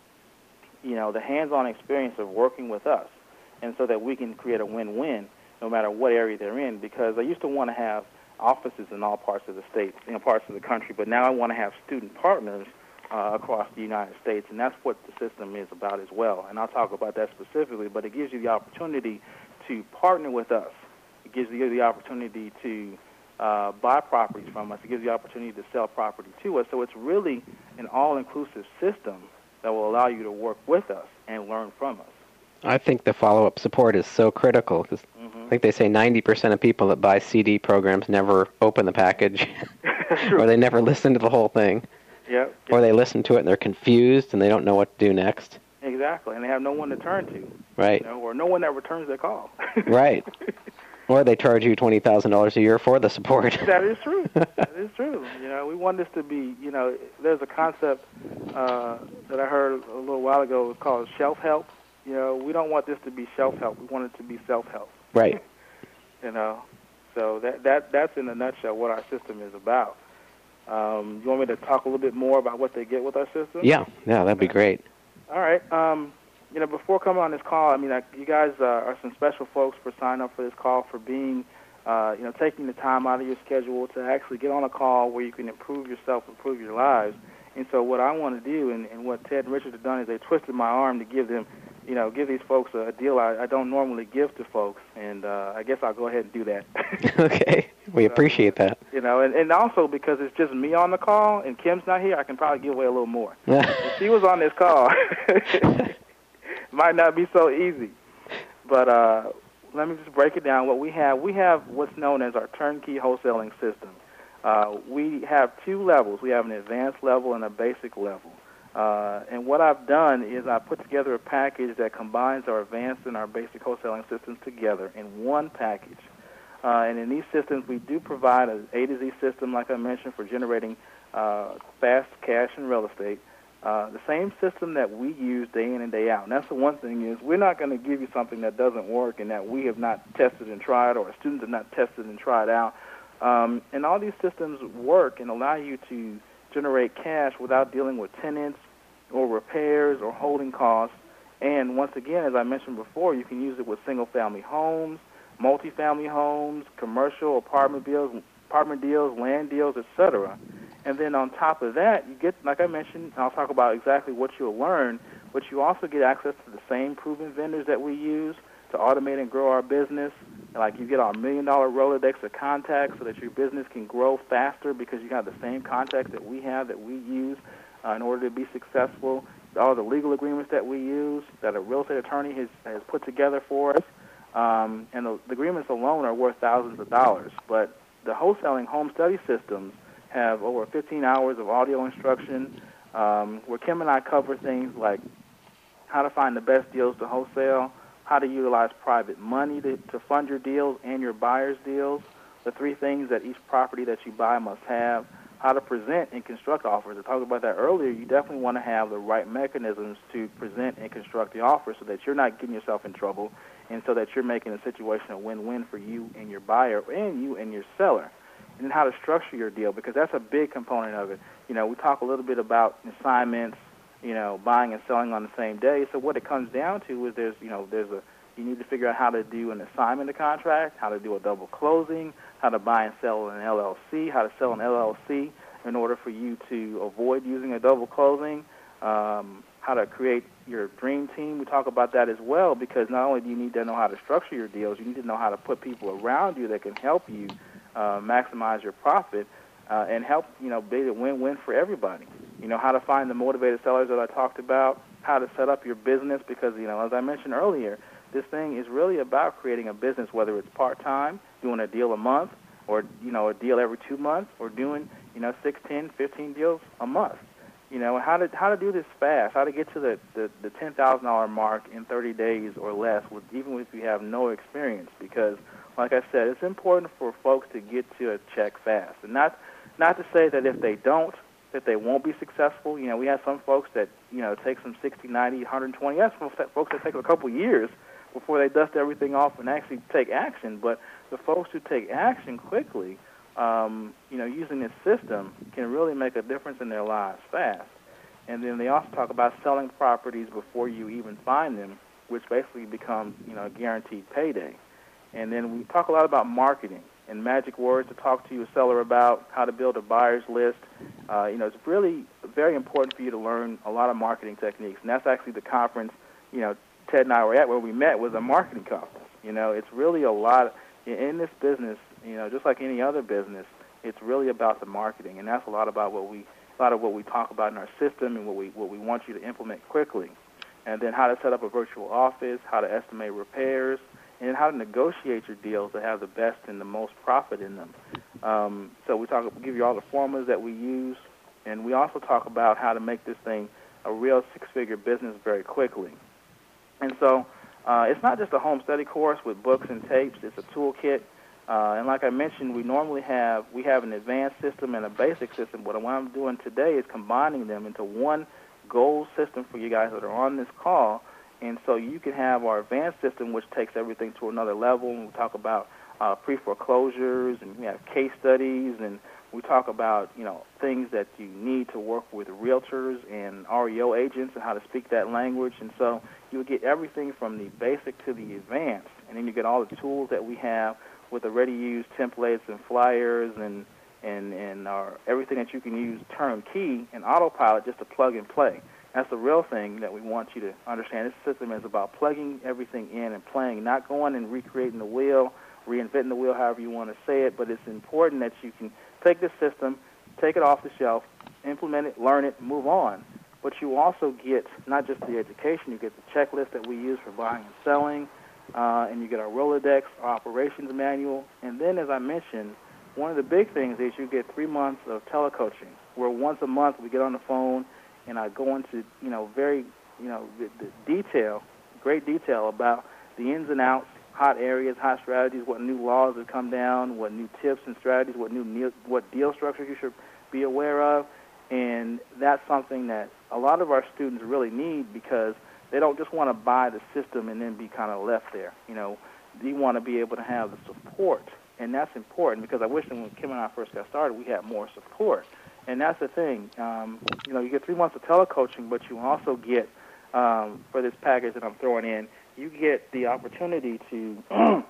C: you know, the hands-on experience of working with us, and so that we can create a win-win no matter what area they're in. Because I used to want to have offices in all parts of the state, you know, parts of the country, but now I want to have student partners uh, across the United States, and that's what the system is about as well. And I'll talk about that specifically, but it gives you the opportunity to partner with us. It gives you the opportunity to uh, buy properties from us. It gives you the opportunity to sell property to us. So it's really an all-inclusive system that will allow you to work with us and learn from us.
B: I think the follow-up support is so critical, because mm-hmm. I think they say ninety percent of people that buy C D programs never open the package, or they never listen to the whole thing,
C: yep.
B: or they listen to it and they're confused and they don't know what to do next.
C: Exactly, and they have no one to turn to.
B: Right.
C: You know, or no one that returns their call.
B: Right. Or they charge you twenty thousand dollars a year for the support.
C: That is true. That is true. You know, we want this to be, you know, there's a concept uh, that I heard a little while ago. It's called shelf-help. You know, we don't want this to be shelf-help. We want it to be self-help.
B: Right.
C: You know, so that, that that's in a nutshell what our system is about. Um, you want me to talk a little bit more about what they get with our system?
B: Yeah, yeah, that'd be great.
C: All right. Um, you know, before coming on this call, I mean, I, you guys uh, are some special folks for signing up for this call, for being, uh, you know, taking the time out of your schedule to actually get on a call where you can improve yourself, improve your lives. And so what I want to do, and, and what Ted and Richard have done, is they twisted my arm to give them, you know, give these folks a deal I, I don't normally give to folks, and uh, I guess I'll go ahead and do that.
B: Okay, we appreciate that.
C: You know, and, and also because it's just me on the call and Kim's not here, I can probably give away a little more. If she was on this call, it might not be so easy. But uh, let me just break it down. What we have, we have what's known as our turnkey wholesaling system. Uh, we have two levels. We have an advanced level and a basic level. Uh, and what I've done is I put together a package that combines our advanced and our basic wholesaling systems together in one package. Uh, and in these systems, we do provide an A to Z system, like I mentioned, for generating uh, fast cash and real estate. Uh, the same system that we use day in and day out. And that's the one thing is we're not going to give you something that doesn't work and that we have not tested and tried or our students have not tested and tried out. Um, and all these systems work and allow you to generate cash without dealing with tenants or repairs or holding costs. And once again, as I mentioned before, you can use it with single-family homes, multifamily homes, commercial apartment deals, apartment deals, land deals, et cetera. And then on top of that, you get, like I mentioned, I'll talk about exactly what you'll learn, but you also get access to the same proven vendors that we use to automate and grow our business. Like you get our million-dollar Rolodex of contacts so that your business can grow faster because you have the same contacts that we have, that we use uh, in order to be successful. All the legal agreements that we use that a real estate attorney has, has put together for us. Um, and the, the agreements alone are worth thousands of dollars. But the wholesaling home study systems have over fifteen hours of audio instruction um, where Kim and I cover things like how to find the best deals to wholesale, how to utilize private money to, to fund your deals and your buyer's deals, the three things that each property that you buy must have, how to present and construct offers. I talked about that earlier. You definitely want to have the right mechanisms to present and construct the offer so that you're not getting yourself in trouble and so that you're making a situation a win-win for you and your buyer and you and your seller. And then how to structure your deal, because that's a big component of it. You know, we talk a little bit about assignments, you know, buying and selling on the same day. So what it comes down to is there's, you know, there's a, you need to figure out how to do an assignment of contract, how to do a double closing, how to buy and sell an L L C, how to sell an L L C in order for you to avoid using a double closing, um, how to create your dream team. We talk about that as well, because not only do you need to know how to structure your deals, you need to know how to put people around you that can help you uh, maximize your profit uh, and help, you know, be a win-win for everybody. You know, how to find the motivated sellers that I talked about, how to set up your business, because, you know, as I mentioned earlier, this thing is really about creating a business, whether it's part-time, doing a deal a month, or, you know, a deal every two months, or doing, you know, six, ten, fifteen deals a month. You know, how to how to do this fast, how to get to the, the, the ten thousand dollars mark in thirty days or less, with, even if you have no experience. Because, like I said, it's important for folks to get to a check fast. And not not to say that if they don't, that they won't be successful. You know, we have some folks that, you know, take some sixty, ninety, one hundred twenty. Yes, folks that take a couple years before they dust everything off and actually take action. But the folks who take action quickly, um, you know, using this system can really make a difference in their lives fast. And then they also talk about selling properties before you even find them, which basically becomes, you know, a guaranteed payday. And then we talk a lot about marketing and magic words to talk to your seller about, how to build a buyer's list. Uh, you know, it's really very important for you to learn a lot of marketing techniques. And that's actually the conference, you know, Ted and I were at, where we met, was a marketing conference. You know, it's really a lot in this business, you know, just like any other business, it's really about the marketing, and that's a lot about what we, a lot of what we talk about in our system and what we, what we want you to implement quickly. And then how to set up a virtual office, how to estimate repairs, and then how to negotiate your deals to have the best and the most profit in them. Um, so we talk, we give you all the formulas that we use, and we also talk about how to make this thing a real six-figure business very quickly. And so uh, it's not just a home study course with books and tapes. It's a toolkit. Uh, and like I mentioned, we normally have, we have an advanced system and a basic system. But what I'm doing today is combining them into one goal system for you guys that are on this call. And so you can have our advanced system, which takes everything to another level. And we talk about uh, pre-foreclosures, and we have case studies, and we talk about, you know, things that you need to work with realtors and R E O agents and how to speak that language. And so you would get everything from the basic to the advanced. And then you get all the tools that we have with the ready-to-use templates and flyers and and, and our, everything that you can use turnkey and autopilot just to plug and play. That's the real thing that we want you to understand. This system is about plugging everything in and playing, not going and recreating the wheel, reinventing the wheel, however you want to say it. But it's important that you can take this system, take it off the shelf, implement it, learn it, move on. But you also get not just the education, you get the checklist that we use for buying and selling, uh, and you get our Rolodex, our operations manual. And then, as I mentioned, one of the big things is you get three months of telecoaching, where once a month we get on the phone and I go into, you know, very, you know, the, the detail, great detail about the ins and outs, hot areas, hot strategies, what new laws have come down, what new tips and strategies, what new what deal structures you should be aware of. And that's something that a lot of our students really need, because they don't just want to buy the system and then be kind of left there. You know, they want to be able to have the support, and that's important, because I wish that when Kim and I first got started, we had more support. And that's the thing. Um, you know, you get three months of telecoaching, but you also get, um, for this package that I'm throwing in, you get the opportunity to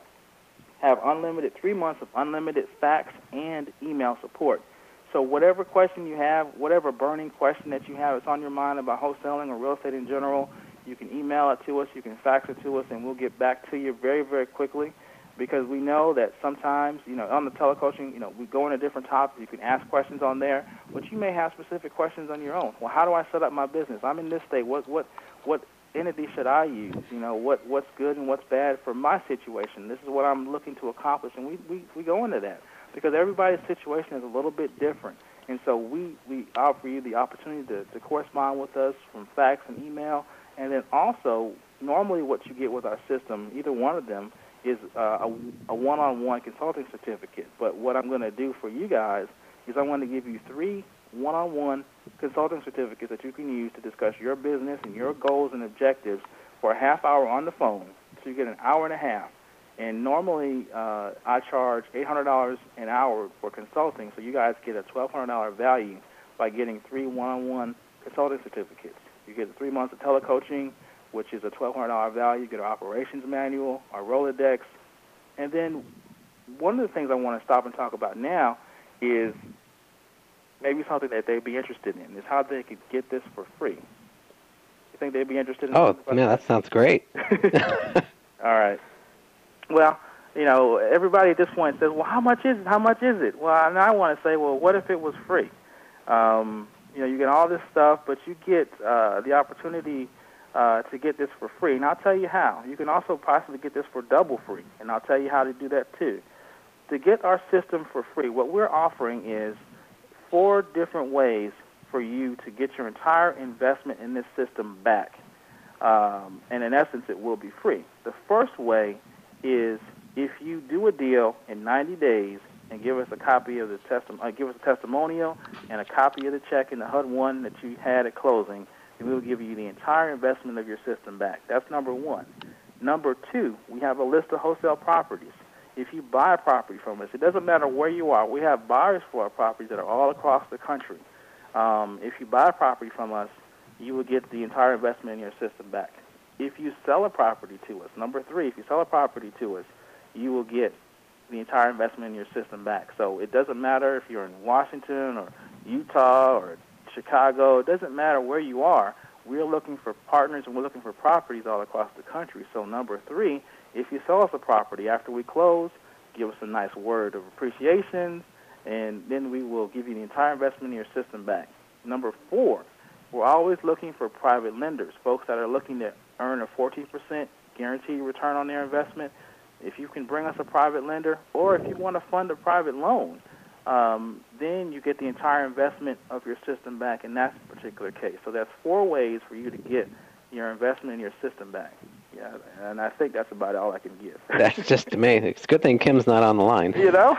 C: have unlimited, three months of unlimited fax and email support. So whatever question you have, whatever burning question that you have that's on your mind about wholesaling or real estate in general, you can email it to us, you can fax it to us, and we'll get back to you very, very quickly, because we know that sometimes, you know, on the telecoaching, you know, we go into different topics. You can ask questions on there, but you may have specific questions on your own. Well, how do I set up my business? I'm in this state. What what what entity should I use? You know, what what's good and what's bad for my situation? This is what I'm looking to accomplish, and we, we, we go into that, because everybody's situation is a little bit different. And so we, we offer you the opportunity to, to correspond with us from fax and email. And then also, normally what you get with our system, either one of them, is uh, a, a one-on-one consulting certificate. But what I'm going to do for you guys is I'm going to give you three one-on-one consulting certificates that you can use to discuss your business and your goals and objectives for a half hour on the phone. So you get an hour and a half. And normally uh, I charge eight hundred dollars an hour for consulting, so you guys get a twelve hundred dollars value by getting three one-on-one consulting certificates. You get three months of telecoaching, which is a twelve hundred dollars value. You get our operations manual, our Rolodex. And then one of the things I want to stop and talk about now is maybe something that they'd be interested in, is how they could get this for free. You think they'd be interested in
B: Oh, man, that sounds great.
C: All right. Well, you know, everybody at this point says, well, how much is it? How much is it? Well, and I want to say, well, what if it was free? Um, you know, you get all this stuff, but you get uh, the opportunity uh, to get this for free. And I'll tell you how. You can also possibly get this for double free, and I'll tell you how to do that too. To get our system for free, what we're offering is four different ways for you to get your entire investment in this system back. Um, and in essence, it will be free. The first way is if you do a deal in ninety days and give us a copy of the testim- uh, give us a testimonial and a copy of the check in the H U D one that you had at closing, then we will give you the entire investment of your system back. That's number one. Number two, we have a list of wholesale properties. If you buy a property from us, it doesn't matter where you are. We have buyers for our properties that are all across the country. Um, if you buy a property from us, you will get the entire investment in your system back. If you sell a property to us, number three, if you sell a property to us, you will get the entire investment in your system back. So it doesn't matter if you're in Washington or Utah or Chicago. It doesn't matter where you are. We're looking for partners, and we're looking for properties all across the country. So number three, if you sell us a property after we close, give us a nice word of appreciation, and then we will give you the entire investment in your system back. Number four, we're always looking for private lenders, folks that are looking to earn a fourteen percent guaranteed return on their investment. If you can bring us a private lender, or if you want to fund a private loan, um, then you get the entire investment of your system back in that particular case. So that's four ways for you to get your investment in your system back. Yeah, and I think that's about all I can give.
B: That's just amazing. It's a good thing Kim's not on the line.
C: You know?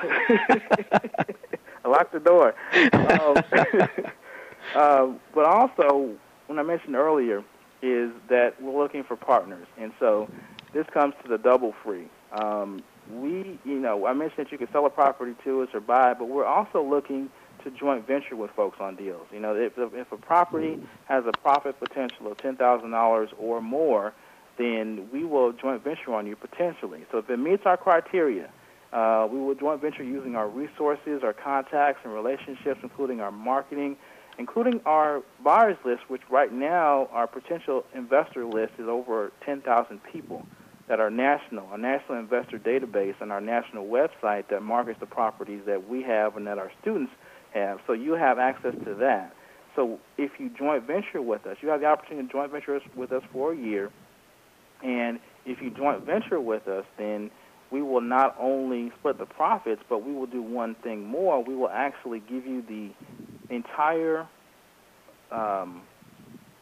C: I locked the door. Um, uh, but also, when I mentioned earlier, is that we're looking for partners. And so this comes to the double free. Um, we, you know, I mentioned that you could sell a property to us or buy it, but we're also looking to joint venture with folks on deals. You know, if, if a property has a profit potential of ten thousand dollars or more, then we will joint venture on you potentially. So if it meets our criteria, uh, we will joint venture using our resources, our contacts and relationships, including our marketing, including our buyers list, which right now our potential investor list is over ten thousand people that are national, a national investor database and our national website that markets the properties that we have and that our students have. So you have access to that. So if you joint venture with us, you have the opportunity to joint venture with us for a year. And if you joint venture with us, then we will not only split the profits, but we will do one thing more. We will actually give you the entire um,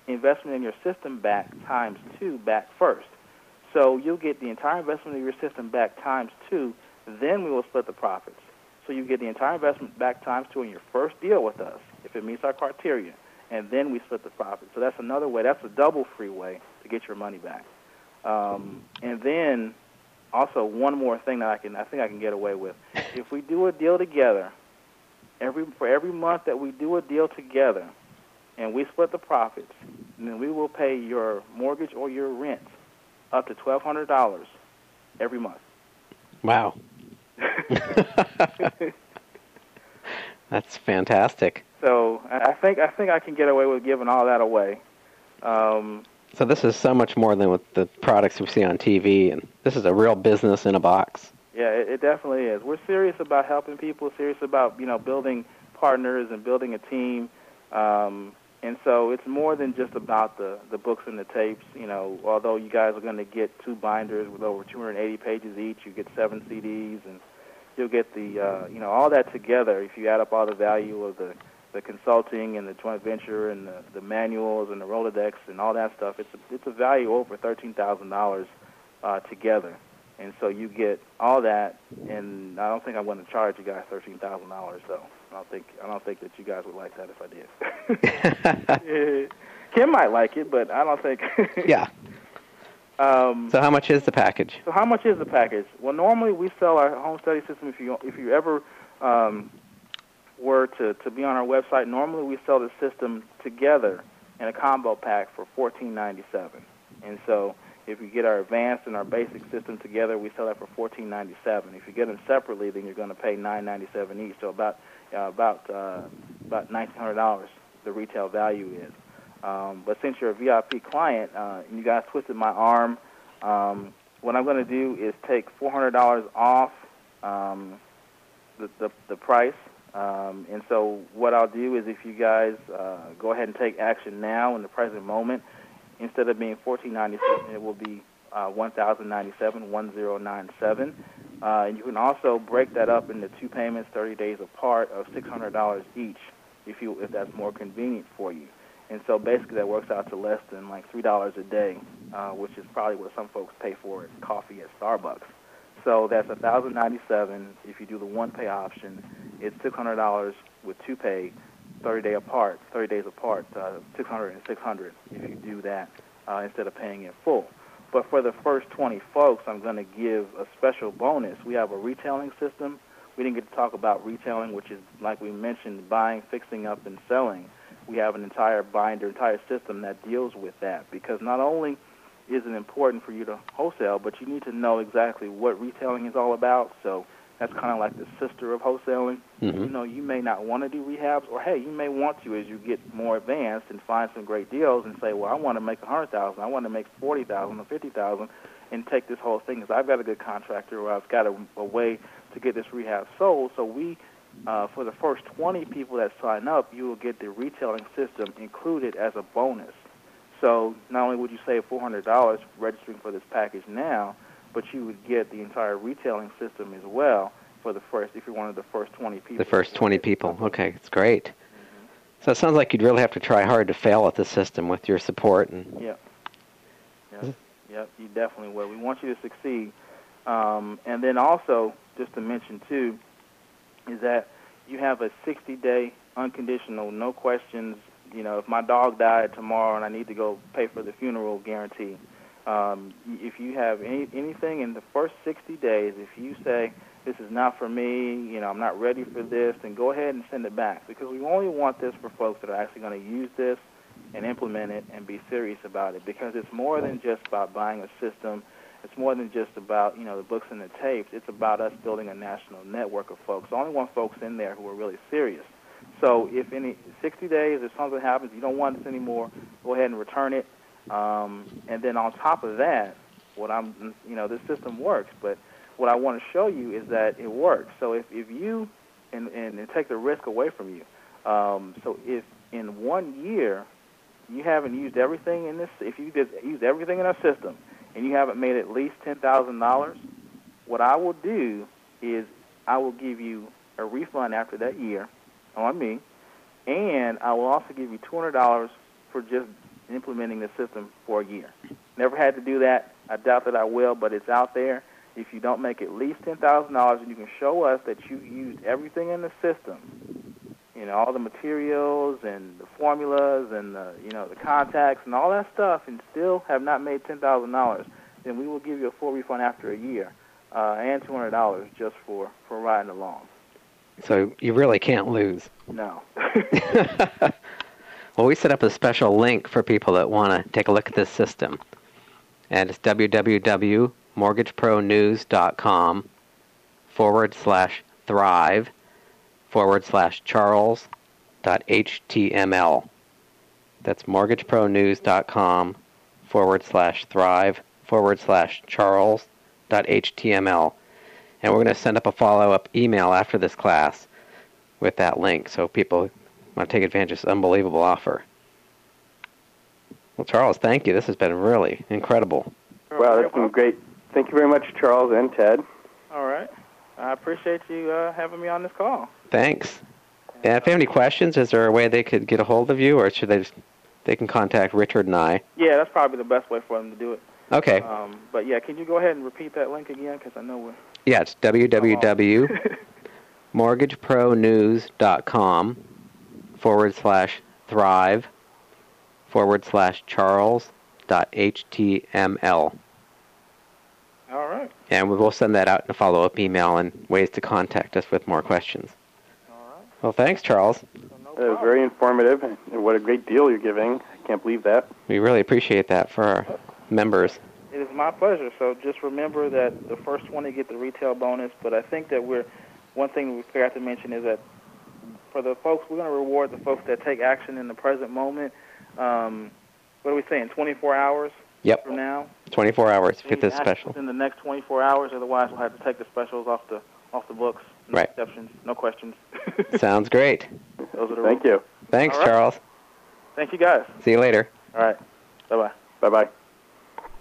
C: investment in your system back times two back first. So you'll get the entire investment of your system back times two, then we will split the profits. So you get the entire investment back times two in your first deal with us, if it meets our criteria, and then we split the profits. So that's another way. That's a double free way to get your money back. Um, and then also one more thing that I can, I think I can get away with. If we do a deal together, every for every month that we do a deal together, and we split the profits, then we will pay your mortgage or your rent up to twelve hundred dollars every month.
B: Wow. That's fantastic.
C: So I think I think I can get away with giving all that away. Um,
B: so this is so much more than with the products we see on T V, and this is a real business in a box.
C: Yeah, it, it definitely is. We're serious about helping people, serious about, you know, building partners and building a team. Um, and so it's more than just about the, the books and the tapes. You know, although you guys are going to get two binders with over two hundred eighty pages each, you get seven C Ds, and you'll get the, uh, you know, all that together. If you add up all the value of the, the consulting and the joint venture and the, the manuals and the Rolodex and all that stuff, it's a, it's a value over thirteen thousand dollars uh, together. And so you get all that, and I don't think I'm going to charge you guys thirteen thousand dollars, though. I don't think I don't think that you guys would like that if I did. Kim might like it, but I don't think.
B: Yeah. Um, so how much is the package?
C: So how much is the package? Well, normally we sell our home study system. If you if you ever um, were to, to be on our website, normally we sell the system together in a combo pack for fourteen ninety-seven. And so if you get our advanced and our basic system together, we sell that for fourteen ninety-seven. If you get them separately, then you're going to pay nine ninety-seven each. So about uh, about uh, about nineteen hundred dollars the retail value is. Um, but since you're a V I P client, uh, and you guys twisted my arm, um, what I'm going to do is take four hundred dollars off um, the, the the price. Um, and so what I'll do is, if you guys uh, go ahead and take action now in the present moment, instead of being fourteen ninety-seven, it will be uh, one thousand ninety-seven, one thousand ninety-seven. Uh, and you can also break that up into two payments, thirty days apart, of six hundred dollars each, if you if that's more convenient for you. And so basically that works out to less than like three dollars a day, uh, which is probably what some folks pay for at coffee at Starbucks. So that's one thousand ninety-seven. If you do the one pay option, it's six hundred dollars with two pay, thirty day apart, thirty days apart, uh, six hundred and six hundred if you do that uh, instead of paying in full. But for the first twenty folks, I'm going to give a special bonus. We have a retailing system. We didn't get to talk about retailing, which is, like we mentioned, buying, fixing up, and selling. We have an entire binder, entire system that deals with that, because not only is it important for you to wholesale, but you need to know exactly what retailing is all about. So that's kind of like the sister of wholesaling. Mm-hmm. You know, you may not want to do rehabs, or hey, you may want to as you get more advanced and find some great deals and say, well, I want to make a hundred thousand, I want to make forty thousand or fifty thousand, and take this whole thing because I've got a good contractor or I've got a, a way to get this rehab sold. So we, uh, for the first twenty people that sign up, you will get the retailing system included as a bonus. So not only would you save four hundred dollars registering for this package now, but you would get the entire retailing system as well for the first, if you're one of the first twenty people.
B: The first twenty people. Okay, it's great. Mm-hmm. So it sounds like you'd really have to try hard to fail at the system with your support. And
C: yep. Yep. Yep, you definitely will. We want you to succeed. Um, and then also, just to mention, too, is that you have a sixty-day unconditional, no questions, you know, if my dog died tomorrow and I need to go pay for the funeral guarantee. Um, if you have any, anything in the first sixty days, if you say, this is not for me, you know, I'm not ready for this, then go ahead and send it back, because we only want this for folks that are actually going to use this and implement it and be serious about it, because it's more than just about buying a system. It's more than just about, you know, the books and the tapes. It's about us building a national network of folks. I only want folks in there who are really serious. So if any sixty days, if something happens, you don't want this anymore, go ahead and return it. Um, and then on top of that, what I'm, you know, this system works, but what I want to show you is that it works. So if, if you, and, and, and take the risk away from you, um, so if in one year you haven't used everything in this, if you just used everything in our system and you haven't made at least ten thousand dollars, what I will do is I will give you a refund after that year on me, and I will also give you two hundred dollars for just implementing the system for a year. Never had to do that. I doubt that I will, but it's out there. If you don't make at least ten thousand dollars and you can show us that you used everything in the system, you know, all the materials and the formulas and the, you know, the contacts and all that stuff, and still have not made ten thousand dollars, then we will give you a full refund after a year uh, and two hundred dollars just for, for riding along.
B: So you really can't lose.
C: No.
B: Well, we set up a special link for people that want to take a look at this system. And it's www.mortgagepro news.com forward slash thrive forward slash charles dot html. That's mortgagepronews.com forward slash thrive forward slash charles dot html. And we're going to send up a follow-up email after this class with that link so people want to take advantage of this unbelievable offer. Well, Charles, thank you. This has been really incredible.
A: Wow, that's been great. Thank you very much, Charles and Ted.
C: All right. I appreciate you uh, having me on this call.
B: Thanks. And if they have any questions, is there a way they could get a hold of you, or should they just, they can contact Richard and I?
C: Yeah, that's probably the best way for them to do it.
B: Okay.
C: Um, but, yeah, can you go ahead and repeat that link again? Because I know we're...
B: Yeah, it's www.mortgagepronews.com forward slash thrive forward slash charles dot html.
C: All right.
B: And we will send that out in a follow-up email and ways to contact us with more questions.
C: All right.
B: Well, thanks, Charles.
C: So no
A: It was
C: problem.
A: very informative, and what a great deal you're giving. I can't believe that.
B: We really appreciate that for our members.
C: It is my pleasure. So just remember that the first one to get the retail bonus, but I think that we're, one thing we forgot to mention is that for the folks, we're going to reward the folks that take action in the present moment. Um, what are we saying, twenty-four hours
B: Yep,
C: from now?
B: twenty-four hours to
C: They
B: get this
C: act
B: special.
C: within the next twenty-four hours, otherwise we'll have to take the specials off the off the books. No
B: Right.
C: exceptions, no questions.
B: Sounds great.
C: Those are the
A: Thank
C: rules.
A: you.
B: Thanks,
C: All right.
B: Charles.
C: Thank you, guys.
B: See you later.
C: All right. Bye-bye.
A: Bye-bye.